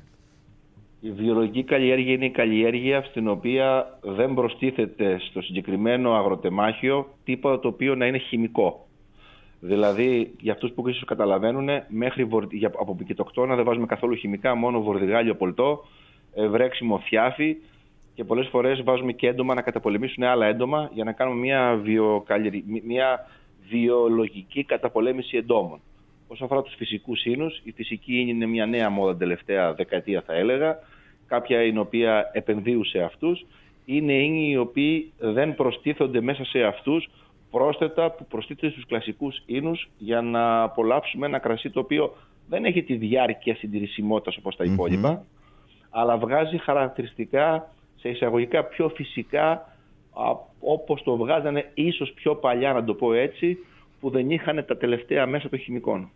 Η βιολογική καλλιέργεια είναι η καλλιέργεια στην οποία δεν προστίθεται στο συγκεκριμένο αγροτεμάχιο τίποτα το οποίο να είναι χημικό. Δηλαδή, για αυτούς που ίσως καταλαβαίνουν, μέχρι βορ... από πικετοκτόνα δεν βάζουμε καθόλου χημικά, μόνο βορδιγάλιο πολτό, βρέξιμο φιάφι, και πολλές φορές βάζουμε και έντομα να καταπολεμήσουν άλλα έντομα για να κάνουμε μια, βιοκαλλιεργ... μια βιολογική καταπολέμηση εντόμων. Όσον αφορά τους φυσικούς ίνους, η φυσική ίνη είναι μια νέα μόδα την τελευταία δεκαετία, θα έλεγα. Κάποια η οποία επενδύουν σε αυτούς. Είναι ίνοι οι οποίοι δεν προστίθονται μέσα σε αυτούς πρόσθετα που προστίθονται στους κλασικούς ίνους για να απολαύσουμε ένα κρασί το οποίο δεν έχει τη διάρκεια συντηρησιμότητας όπως τα υπόλοιπα, mm-hmm. αλλά βγάζει χαρακτηριστικά σε εισαγωγικά πιο φυσικά, όπως το βγάζανε ίσως πιο παλιά, να το πω έτσι, που δεν είχαν τα τελευταία μέσα των χημικών.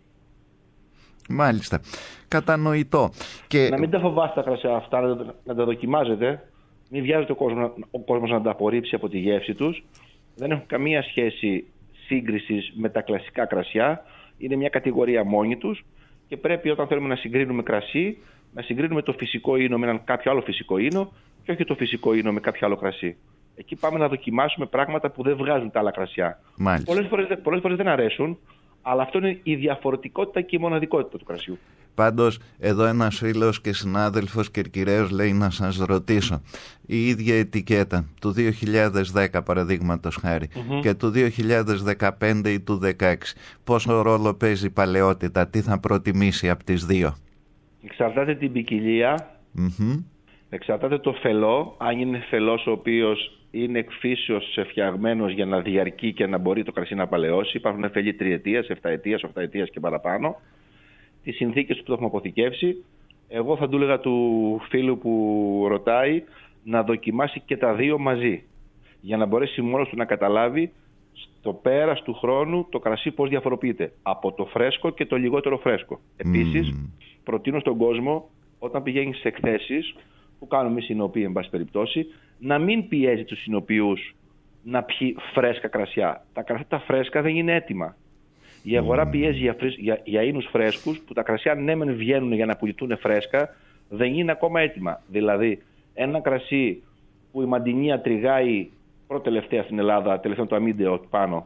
Μάλιστα. Κατανοητό. Και... Να μην τα φοβάστε τα κρασιά αυτά, να τα δοκιμάζετε. Μην βιάζετε ο κόσμος, ο κόσμος να τα απορρίψει από τη γεύση τους. Δεν έχουν καμία σχέση σύγκρισης με τα κλασικά κρασιά. Είναι μια κατηγορία μόνη τους και πρέπει, όταν θέλουμε να συγκρίνουμε κρασί, να συγκρίνουμε το φυσικό ίνο με έναν κάποιο άλλο φυσικό ίνο και όχι το φυσικό ίνο με κάποιο άλλο κρασί. Εκεί πάμε να δοκιμάσουμε πράγματα που δεν βγάζουν τα άλλα κρασιά. Πολλές φορές, πολλές φορές δεν αρέσουν, αλλά αυτό είναι η διαφορετικότητα και η μοναδικότητα του κρασιού. Πάντως, εδώ ένας φίλος και συνάδελφος Κερκυραίος λέει να σας ρωτήσω. Η ίδια ετικέτα του δύο χιλιάδες δέκα, παραδείγματος χάρη, mm-hmm. και του δύο χιλιάδες δεκαπέντε ή του δεκαέξι, πόσο ρόλο παίζει η παλαιότητα, τι θα προτιμήσει από τις δύο? Εξαρτάται την ποικιλία, mm-hmm. εξαρτάται το φελό, αν είναι φελός ο οποίος είναι εκφύσεως φτιαγμένος για να διαρκεί και να μπορεί το κρασί να παλαιώσει. Υπάρχουν φελοί τριετίας, εφταετίας, οχταετίας και παραπάνω. Τις συνθήκες που το έχουμε αποθηκεύσει. Εγώ θα του έλεγα του φίλου που ρωτάει να δοκιμάσει και τα δύο μαζί, για να μπορέσει μόνος του να καταλάβει στο πέρας του χρόνου το κρασί πώς διαφοροποιείται από το φρέσκο και το λιγότερο φρέσκο. Mm. Επίσης, προτείνω στον κόσμο, όταν πηγαίνει σε εκθέσεις που κάνουμε εμείς συνοποιοί, εν πάση περιπτώσει, να μην πιέζει τους συνοποιούς να πιει φρέσκα κρασιά. Τα κρασιά τα φρέσκα δεν είναι έτοιμα. Η αγορά πιέζει για, για, για ίνους φρέσκους που τα κρασιά ναι μεν βγαίνουν για να πουληθούν φρέσκα, δεν είναι ακόμα έτοιμα. Δηλαδή, ένα κρασί που η Μαντινία τριγάει πρώτη τελευταία στην Ελλάδα, τελευταίο το αμύντεο πάνω,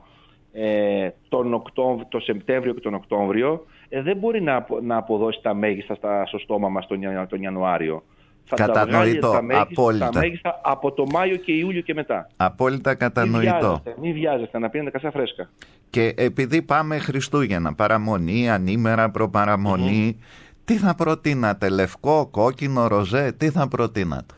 ε, τον, Οκτώβ, τον Σεπτέμβριο και τον Οκτώβριο, ε, δεν μπορεί να, να αποδώσει τα μέγιστα στα, στο στόμα μας τον, τον Ιανουάριο. Θα κατανοητό, τα μέγιστα, απόλυτα. Τα μέγιστα από το Μάιο και Ιούλιο και μετά. Απόλυτα κατανοητό. Μην βιάζεστε, μην βιάζεστε να πίνετε κρασιά φρέσκα. Και επειδή πάμε Χριστούγεννα, παραμονή, ανήμερα, προπαραμονή, mm-hmm. τι θα προτείνατε, λευκό, κόκκινο, ροζέ, τι θα προτείνατε?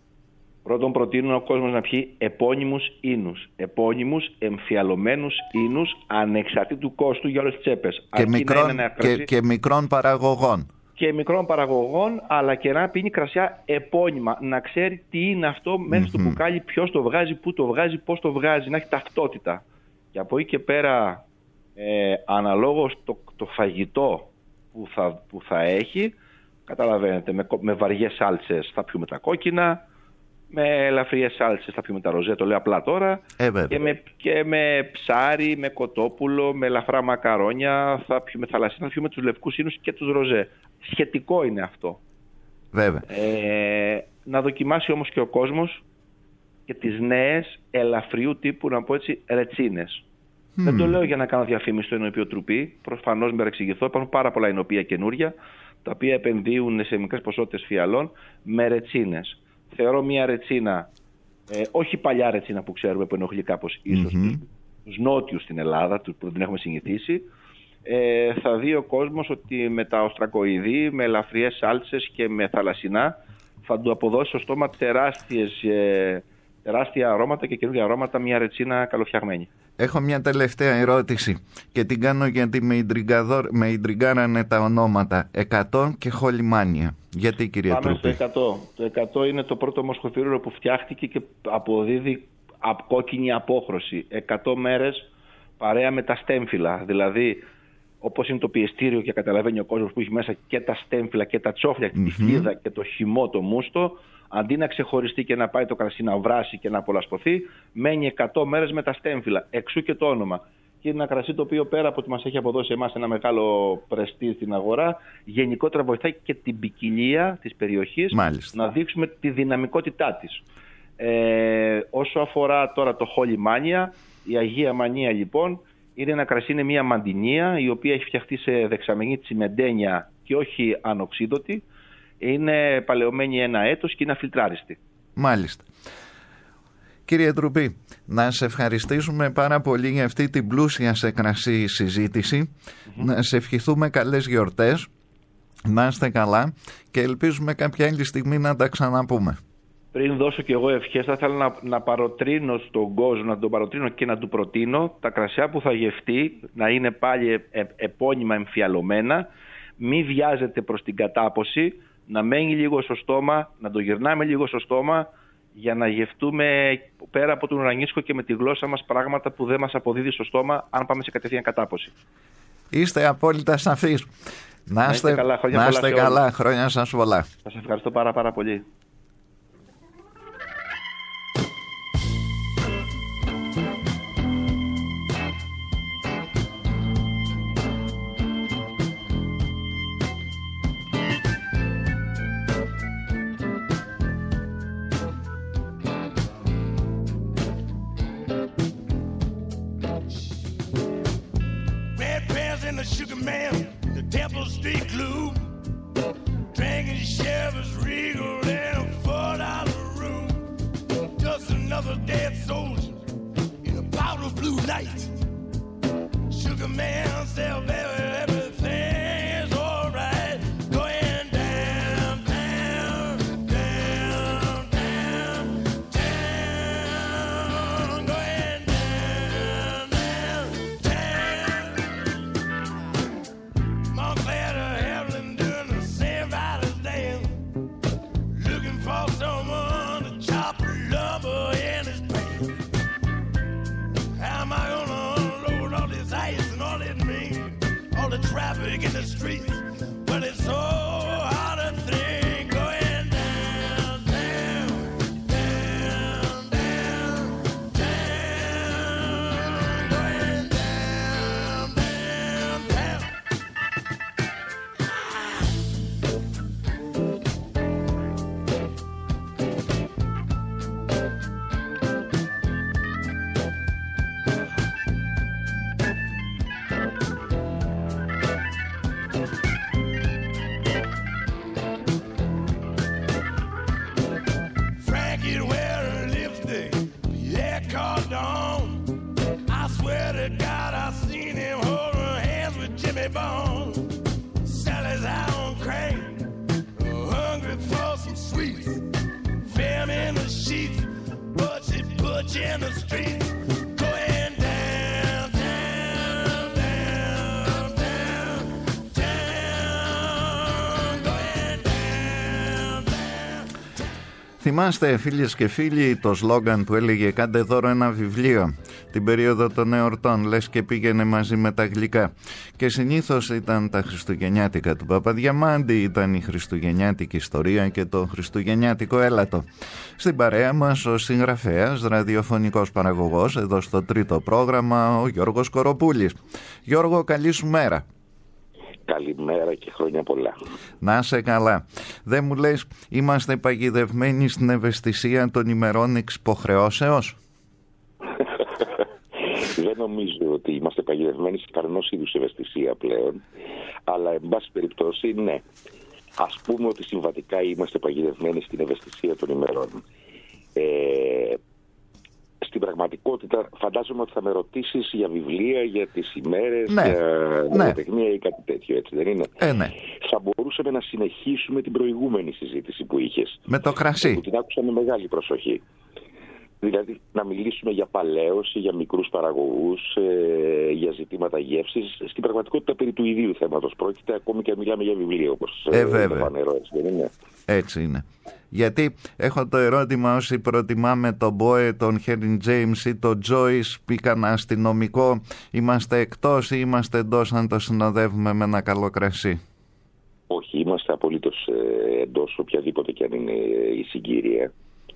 Πρώτον, προτείνω ο κόσμος να πιει επώνυμους ίνους. Επώνυμους, εμφιαλωμένους ίνους, ανεξαρτήτου κόστου για όλες τις τσέπες. Και, μικρών, και, και μικρών παραγωγών. Και μικρών παραγωγών, αλλά και να πίνει κρασιά επώνυμα. Να ξέρει τι είναι αυτό μέσα mm-hmm. στο μπουκάλι, ποιος το βγάζει, πού το βγάζει, πώς το βγάζει, να έχει ταυτότητα. Και από εκεί και πέρα, ε, αναλόγως το, το φαγητό που θα, που θα έχει, καταλαβαίνετε, με, με βαριές σάλτσες θα πιούμε τα κόκκινα, με ελαφριές σάλτσες θα πιούμε τα ροζέ, το λέω απλά τώρα, ε, και, με, και με ψάρι, με κοτόπουλο, με ελαφρά μακαρόνια, θα πιούμε θαλασσινά, θα πιούμε τους λευκούς ίνους και τους ροζέ. Σχετικό είναι αυτό. Βέβαια. Ε, να δοκιμάσει όμως και ο κόσμος και τις νέες ελαφριού τύπου, να πω έτσι, ρετσίνες. Mm. Δεν το λέω για να κάνω διαφήμιση στο εννοηπίο τρουπί, προφανώς με εξηγηθώ, υπάρχουν πάρα πολλά εννοηπία καινούρια, τα οποία επενδύουν σε μικρές ποσότητες φιαλών με ρετσίνες. Θεωρώ μια ρετσίνα, ε, όχι παλιά ρετσίνα που ξέρουμε που ενοχλεί κάπως ίσως mm-hmm. τους νότιους στην Ελλάδα, που δεν την έχουμε συνηθίσει. Ε, θα δει ο κόσμος ότι με τα οστρακοειδή, με ελαφριές σάλτσες και με θαλασσινά θα του αποδώσει στο στόμα τεράστιες, ε, τεράστια αρώματα και καινούργια αρώματα, μια ρετσίνα καλοφτιαγμένη. Έχω μια τελευταία ερώτηση και την κάνω γιατί με, με ιντριγκάρανε τα ονόματα εκατό και Χολιμάνια. Γιατί, κύριε Τρούπη? Πάμε στο εκατό. Το εκατό είναι το πρώτο μοσχοφύρωρο που φτιάχτηκε και αποδίδει κόκκινη απόχρωση. εκατό μέρες παρέα με τα στέμφυλλα. Δηλαδή, όπως είναι το πιεστήριο και καταλαβαίνει ο κόσμος που έχει μέσα και τα στέμφυλλα και τα τσόφλια, mm-hmm. τη φλίδα και το χυμό, το μούστο, αντί να ξεχωριστεί και να πάει το κρασί να βράσει και να απολασποθεί, μένει εκατό μέρες με τα στέμφυλλα. Εξού και το όνομα. Και είναι ένα κρασί το οποίο πέρα από ότι μας έχει αποδώσει εμάς ένα μεγάλο πρεστί στην αγορά, γενικότερα βοηθάει και την ποικιλία της περιοχής. Μάλιστα. Να δείξουμε τη δυναμικότητά της. Ε, όσο αφορά τώρα το Χολιμάνια, η Αγία Μανία λοιπόν, είναι ένα κρασί, είναι μια μαντινία η οποία έχει φτιαχτεί σε δεξαμενή τσιμεντένια και όχι ανοξίδωτη. Είναι παλαιωμένη ένα έτος και είναι αφιλτράριστη. Μάλιστα. Κύριε Τρουπή, να σε ευχαριστήσουμε πάρα πολύ για αυτή την πλούσια σε κρασί συζήτηση. Mm-hmm. Να σε ευχηθούμε καλές γιορτές, να είστε καλά και ελπίζουμε κάποια άλλη στιγμή να τα ξαναπούμε. Πριν δώσω και εγώ ευχές, θα ήθελα να, να παροτρύνω στον κόσμο, να τον παροτρύνω και να του προτείνω τα κρασιά που θα γευτεί να είναι πάλι ε, ε, επώνυμα εμφιαλωμένα, μη βιάζεται προς την κατάποση, να μένει λίγο στο στόμα, να το γυρνάμε λίγο στο στόμα για να γευτούμε πέρα από τον ουρανίσκο και με τη γλώσσα μας πράγματα που δεν μας αποδίδει στο στόμα αν πάμε σε κατευθείαν κατάποση. Είστε απόλυτα σαφείς. Να είστε καλά, χρόνια, να είστε καλά. Χρόνια σας πολλά. Σας ευχαριστώ πάρα πάρα πολύ. Θυμάστε, φίλες και φίλοι, το σλόγγαν που έλεγε «Κάντε δώρο ένα βιβλίο» την περίοδο των εορτών, λες και πήγαινε μαζί με τα γλυκά. Και συνήθως ήταν τα χριστουγεννιάτικα του Παπαδιαμάντη, ήταν η χριστουγεννιάτικη ιστορία και το χριστουγεννιάτικο έλατο. Στην παρέα μας ο συγγραφέας, ραδιοφωνικός παραγωγός, εδώ στο τρίτο πρόγραμμα, ο Γιώργος Κοροπούλης. Γιώργο, καλή σου μέρα. Καλημέρα και χρόνια πολλά. Να σε καλά. Δεν μου λες, είμαστε παγιδευμένοι στην ευαισθησία των ημερών εξυποχρεώσεως? Δεν νομίζω ότι είμαστε παγιδευμένοι σε κανένας είδους ευαισθησία πλέον, αλλά εν πάση περιπτώσει ναι. Ας πούμε ότι συμβατικά είμαστε παγιδευμένοι στην ευαισθησία των ημερών. Ε, Στην πραγματικότητα φαντάζομαι ότι θα με ρωτήσεις για βιβλία, για τις ημέρες, ναι, για λογοτεχνία ναι. ή κάτι τέτοιο, έτσι δεν είναι? Ε, ναι. Θα μπορούσαμε να συνεχίσουμε την προηγούμενη συζήτηση που είχες. Με το κρασί. Που την άκουσα με μεγάλη προσοχή. Δηλαδή να μιλήσουμε για παλαίωση, για μικρούς παραγωγούς, ε, για ζητήματα γεύσης. Στην πραγματικότητα περί του ιδίου θέματος πρόκειται, ακόμη και αν μιλάμε για βιβλία, όπως ε, ε, το φανερό, έτσι δεν είναι? Έτσι είναι. Γιατί έχω το ερώτημα, όσοι προτιμάμε τον Μπόε, τον Χέριν Τζέιμς ή τον Τζόις πήκαν αστυνομικό, είμαστε εκτός ή είμαστε εντός αν το συνοδεύουμε με ένα καλό κρασί? Όχι, είμαστε απολύτως ε, εντός οποιαδήποτε και αν είναι η συγκύρια.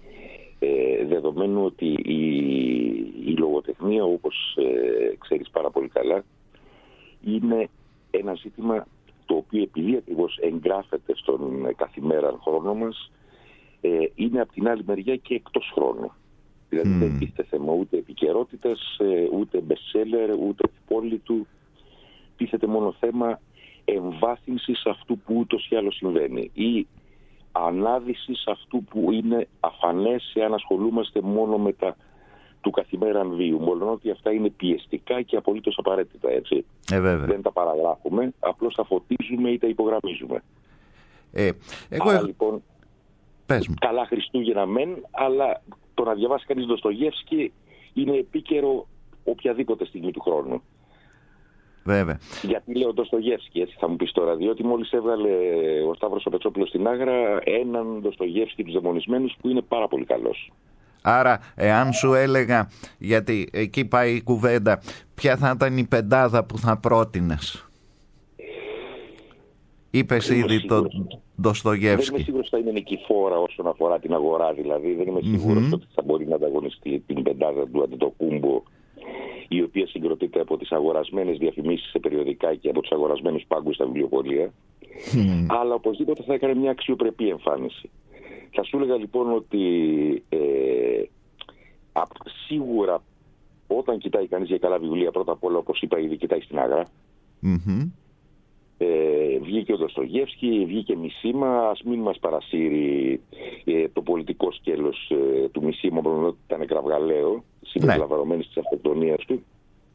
Ε, δεδομένου ότι η, η λογοτεχνία, όπως ε, ξέρεις πάρα πολύ καλά, είναι ένα ζήτημα το οποίο επειδή ακριβώς εγγράφεται στον καθημερινό χρόνο μας, ε, είναι από την άλλη μεριά και εκτός χρόνου. Δηλαδή mm. δεν τίθεται θέμα ούτε επικαιρότητας, ε, ούτε bestseller, ούτε ευπόλυτου. Τίθεται μόνο θέμα εμβάθυνσης αυτού που ούτως ή άλλως συμβαίνει ή ανάδυσης αυτού που είναι αφανές εάν ασχολούμαστε μόνο με τα του καθημέραν βίου. Μόνο ότι αυτά είναι πιεστικά και απολύτως απαραίτητα, έτσι. Ε, δεν τα παραγράφουμε, απλώς τα φωτίζουμε ή τα υπογραμμίζουμε. Ε, εγώ... Άρα λοιπόν, Πες μου. Καλά Χριστούγεννα μεν, αλλά το να διαβάσει κανείς Ντοστογεύσκι είναι επίκαιρο οποιαδήποτε στιγμή του χρόνου. Βέβαια. Γιατί λέω Ντοστογεύσκι, έτσι θα μου πεις τώρα, διότι μόλις έβγαλε ο Σταύρος ο Πετσόπουλος στην Άγρα έναν Ντοστογεύσκι τους δαιμονισμένους που είναι πάρα πολύ καλός. Άρα, εάν σου έλεγα, γιατί εκεί πάει η κουβέντα, ποια θα ήταν η πεντάδα που θα πρότεινες? Είπες ήδη τον Ντοστογεύσκι. Δεν είμαι σίγουρος ότι θα είναι νικηφόρα όσον αφορά την αγορά, δηλαδή δεν είμαι σίγουρος mm-hmm. ότι θα μπορεί να ανταγωνιστεί την πεντάδα του Αντετοκούμπο, η οποία συγκροτείται από τις αγορασμένες διαφημίσεις σε περιοδικά και από τους αγορασμένους πάγκους στα βιβλιοπωλεία, mm. αλλά οπωσδήποτε θα έκανε μια αξιοπρεπή εμφάνιση. Θα σου έλεγα λοιπόν ότι ε, α, σίγουρα όταν κοιτάει κανείς για καλά βιβλία, πρώτα απ' όλα, όπως είπα ήδη, κοιτάει στην Άγρα. Mm-hmm. Ε, βγήκε ο Ντοστογεύσκι, βγήκε Μισήμα. Ας μην μας παρασύρει ε, το πολιτικό σκέλος ε, του Μισήμα, που ήταν κραυγαλαίο, συμπεριλαμβανομένης της αυτοκτονίας του.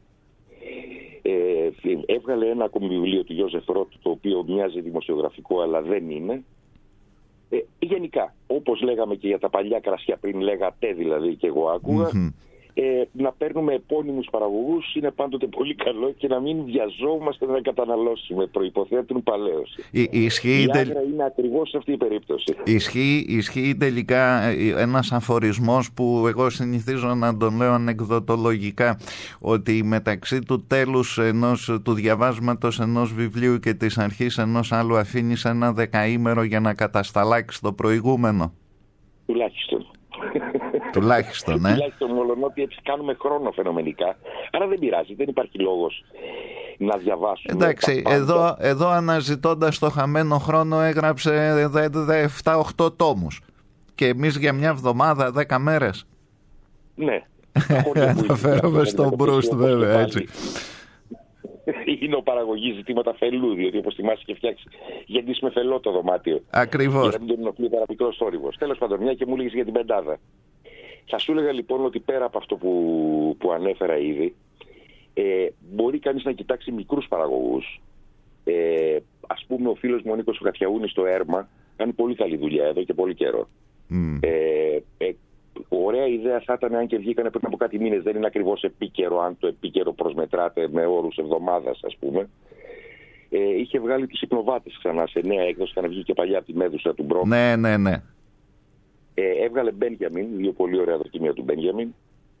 Ε, έβγαλε ένα ακόμη βιβλίο του Γιώζεφ Ρότ, το οποίο μοιάζει δημοσιογραφικό, αλλά δεν είναι. Ε, γενικά, όπως λέγαμε και για τα παλιά κρασιά πριν, λέγατε δηλαδή και εγώ άκουγα, mm-hmm. ε, να παίρνουμε επώνυμους παραγωγούς είναι πάντοτε πολύ καλό και να μην βιαζόμαστε να καταναλώσουμε, προϋποθέτουν παλαίωση. Η, ισχύει, η Άγρα είναι ακριβώς αυτή η περίπτωση. Ισχύει, ισχύει τελικά ένας αφορισμός που εγώ συνηθίζω να τον λέω ανεκδοτολογικά, ότι μεταξύ του τέλους ενός, του διαβάσματος ενός βιβλίου και της αρχής ενός άλλου αφήνεις ένα δεκαήμερο για να κατασταλάξεις το προηγούμενο. Τουλάχιστον. Τουλάχιστον, ναι. Τουλάχιστον, μόλον ότι έτσι κάνουμε χρόνο φαινομενικά. Άρα δεν πειράζει, δεν υπάρχει λόγος να διαβάσουμε. Εντάξει, εδώ, εδώ αναζητώντας το χαμένο χρόνο έγραψε επτά οκτώ τόμους. Και εμείς για μια εβδομάδα, δέκα μέρες. Ναι. Αναφέρομαι στον Μπρούστ, βέβαια, έτσι. Είναι ο παραγωγής ζητήματα φελού, διότι όπως θυμάσαι και φτιάξει γιατί με φελό το δωμάτιο. Ακριβώς. Για να μην τον ενοχλεί πέρα μικρός θόρυβος. Τέλος πάντων, μια και μου έλεγες για την πεντάδα. Θα σου έλεγα λοιπόν ότι πέρα από αυτό που, που ανέφερα ήδη, ε, μπορεί κανείς να κοιτάξει μικρούς παραγωγούς. Ε, ας πούμε, ο φίλος μου ο Νίκος Κατιαούνης στο Έρμα κάνει πολύ καλή δουλειά εδώ και πολύ καιρό. Mm. Ε, ε, Ωραία ιδέα θα ήταν αν και βγήκανε πριν από κάτι μήνες. Δεν είναι ακριβώς επίκαιρο, αν το επίκαιρο προσμετράται με όρους εβδομάδας, ας πούμε. Ε, είχε βγάλει τους Υπνοβάτες ξανά σε νέα έκδοση, είχαν βγει και παλιά από τη Μέδουσα του Μπρόκ. Ναι, ναι, ναι. Ε, έβγαλε Μπένιαμιν, δύο πολύ ωραία δοκιμία του Μπένιαμιν.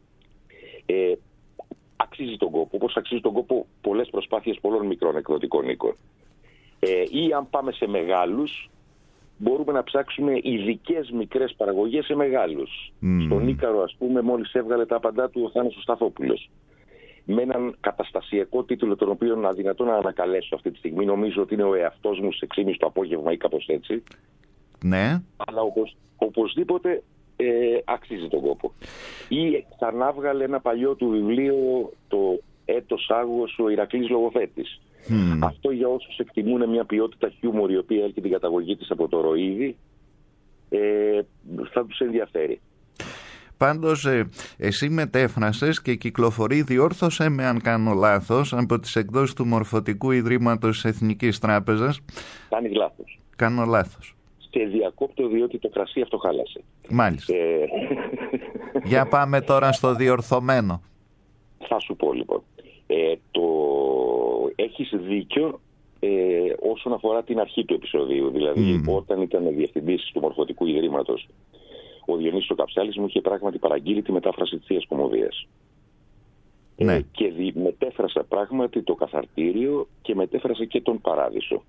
Ε, αξίζει τον κόπο, όπως αξίζει τον κόπο πολλές προσπάθειες πολλών μικρών εκδοτικών οίκων. Ε, ή αν πάμε σε μεγάλους, μπορούμε να ψάξουμε ειδικές μικρές παραγωγές σε μεγάλους. Mm. Στον Ίκαρο, ας πούμε, μόλις έβγαλε τα απαντά του ο Θάνος ο Σταθόπουλος. Με έναν καταστασιακό τίτλο, τον οποίο είναι αδυνατό να ανακαλέσω αυτή τη στιγμή. Νομίζω ότι είναι ο εαυτός μου σε έξι και μισή το απόγευμα ή κάπως έτσι. Ναι. Αλλά όπως, οπωσδήποτε ε, αξίζει τον κόπο. Ή ξανά βγάλε ένα παλιό του βιβλίο, το Έτος Άγος, ο Ηρακλής Λογοθέτης. Mm. Αυτό για όσους εκτιμούν μια ποιότητα χιούμορ η οποία έχει την καταγωγή της από το Ροίδι, ε, θα τους ενδιαφέρει. Πάντως ε, εσύ μετέφρασες και κυκλοφορεί, διόρθωσε με αν κάνω λάθος, από τις εκδόσεις του Μορφωτικού Ιδρύματος της Εθνικής Τράπεζας. Κάνεις λάθος. Κάνω λάθος. Σε διακόπτω διότι το κρασί αυτό χάλασε. Μάλιστα. Ε... Για πάμε τώρα στο διορθωμένο. Θα σου πω λοιπόν. Ε, το... Έχεις δίκιο ε, όσον αφορά την αρχή του επεισοδίου. Δηλαδή mm. όταν ήταν διευθυντής του Μορφωτικού Ιδρύματος ο Διονύσης ο Καψάλης, μου είχε πράγματι παραγγείλει τη μετάφραση της Θείας Κομμωδίας. Ναι. Ε, και δι, μετέφρασα πράγματι το Καθαρτήριο και μετέφρασα και τον Παράδεισο.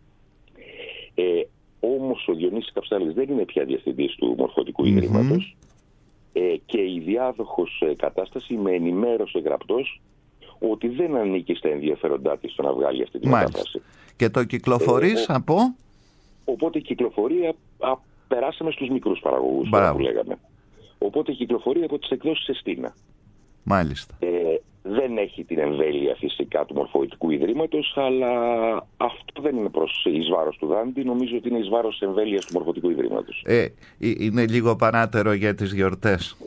Ε, όμως ο Διονύσης Καψάλης δεν είναι πια διευθυντής του Μορφωτικού mm-hmm. Ιδρύματος ε, και η διάδοχος ε, κατάσταση με ενημέρωσε γραπτός ότι δεν ανήκει στα ενδιαφέροντά της στο να βγάλει αυτή τη Μάλιστα. μετάφραση. Και το κυκλοφορείς ε, ο, από... Οπότε η κυκλοφορία... Α, περάσαμε στους μικρούς παραγωγούς που λέγαμε. Οπότε κυκλοφορεί από τις εκδόσεις Εστίνα. Μάλιστα. Ε, δεν έχει την εμβέλεια φυσικά του Μορφωτικού Ιδρύματος, αλλά αυτό δεν είναι προς εις βάρος του Δάντη. Νομίζω ότι είναι εις βάρος της εμβέλειας του Μορφωτικού Ιδρύματος. Ε, είναι λίγο παράτερο για τις γιορτές.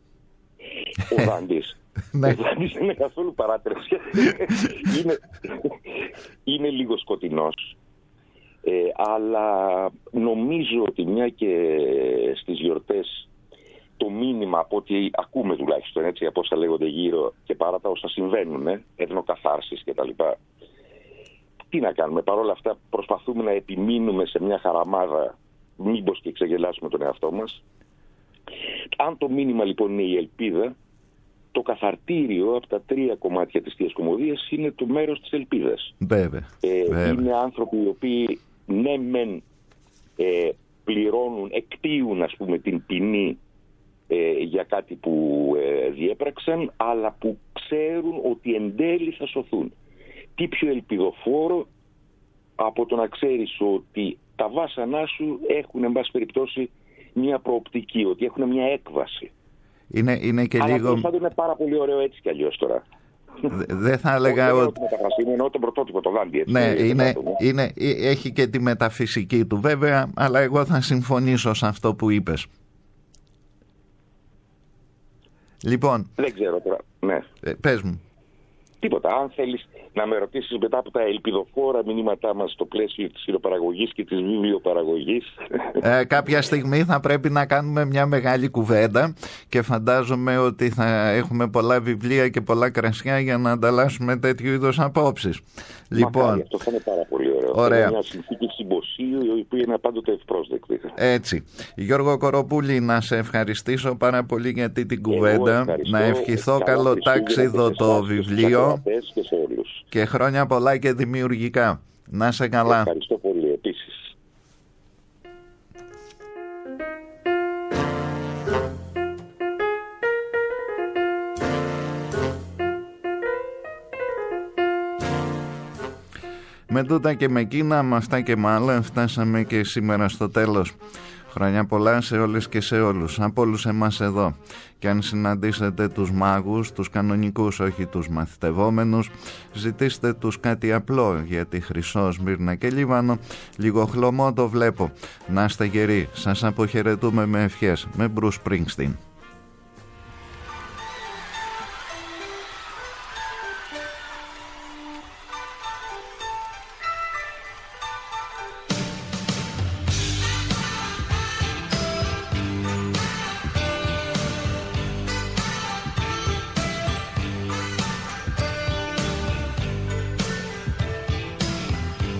Ο Δάντης. Ο Δάντης είναι καθόλου παράτερος. είναι, είναι λίγο σκοτεινός. Ε, αλλά νομίζω ότι μια και στις γιορτές το μήνυμα από ό,τι ακούμε τουλάχιστον έτσι από όσα λέγονται γύρω και παρά τα όσα συμβαίνουν, ε, εθνοκαθάρσεις και τα λοιπά, τι να κάνουμε, παρόλα αυτά προσπαθούμε να επιμείνουμε σε μια χαραμάδα, μήπως και ξεγελάσουμε τον εαυτό μας. Αν το μήνυμα λοιπόν είναι η ελπίδα, το Καθαρτήριο από τα τρία κομμάτια της Θείας Κομμωδίας είναι το μέρος της ελπίδας. Βέβαια, ε, βέβαια. Είναι άνθρωποι οι οποίοι ναι μεν ε, πληρώνουν, εκτίουν ας πούμε την ποινή ε, για κάτι που ε, διέπραξαν, αλλά που ξέρουν ότι εν τέλει θα σωθούν. Τι πιο ελπιδοφόρο από το να ξέρεις ότι τα βάσανά σου έχουν εν πάση περιπτώσει μια προοπτική, ότι έχουν μια έκβαση. Είναι, είναι και αλλά λίγο... Αλλά είναι πάρα πολύ ωραίο έτσι κι αλλιώς τώρα. Δεν θα έλεγα ότι... Είναι εννοώ τον πρωτότυπο, το Δάντη. Έτσι, ναι, είναι, είναι, είναι, έχει και τη μεταφυσική του βέβαια, αλλά εγώ θα συμφωνήσω σε αυτό που είπες. Λοιπόν... Δεν ξέρω τώρα, ναι. Ε, πες μου. Τίποτα. Αν θέλεις να με ρωτήσεις μετά από τα ελπιδοφόρα μηνύματά μας στο πλαίσιο της χειροπαραγωγής και της βιβλιοπαραγωγής. Ε, κάποια στιγμή θα πρέπει να κάνουμε μια μεγάλη κουβέντα και φαντάζομαι ότι θα έχουμε πολλά βιβλία και πολλά κρασιά για να ανταλλάσσουμε τέτοιου είδους απόψεις. Λοιπόν, μακάρι, αυτό θα είναι πάρα πολύ ωραίο. Ωραία. Είναι μια συνθήκη συμποσίου η οποία είναι πάντοτε ευπρόσδεκτη. Έτσι. Γιώργο Κοροπούλη, να σε ευχαριστήσω πάρα πολύ για την κουβέντα. Να ευχηθώ καλό τάξιδο το βιβλίο. Και, σε όλους. Και χρόνια πολλά και δημιουργικά. Να είσαι καλά. Ευχαριστώ πολύ επίσης. Με τούτα και με εκείνα, με αυτά και με άλλα, φτάσαμε και σήμερα στο τέλος. Χρόνια πολλά σε όλες και σε όλους, από όλους εμάς εδώ. Και αν συναντήσετε τους μάγους, τους κανονικούς, όχι τους μαθητευόμενους, ζητήστε τους κάτι απλό, γιατί Χρυσό, Σμύρνα και Λίβανο, λίγο χλωμό το βλέπω. Να είστε γεροί, σας αποχαιρετούμε με ευχές, με Bruce Springsteen.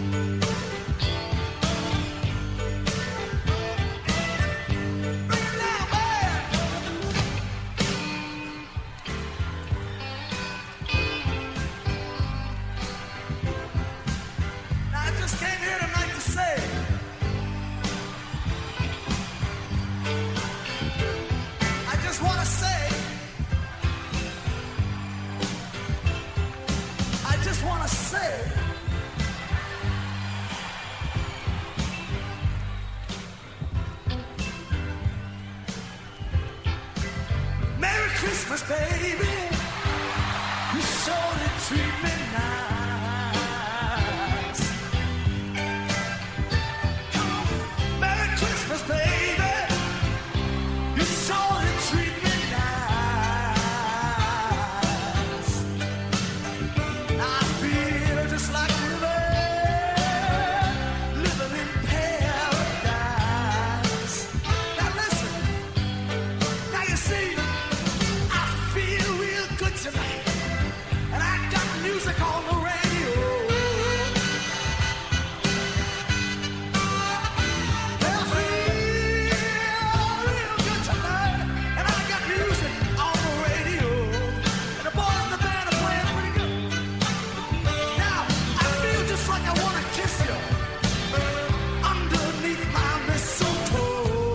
Bring it down. Christmas, baby. You surely treat me nice. Come on, Merry Christmas, baby. You surely treat me nice. I feel just like living, living in paradise. Now listen, now you see, I feel real good tonight. And I got music on the radio. Well, I feel real good tonight. And I got music on the radio. And the boys in the band are playing pretty good. Now, I feel just like I want to kiss you underneath my mistletoe.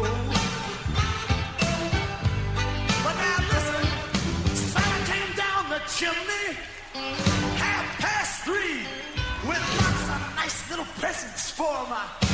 But now listen, Santa came down the chimney half past three with lots of nice little presents for my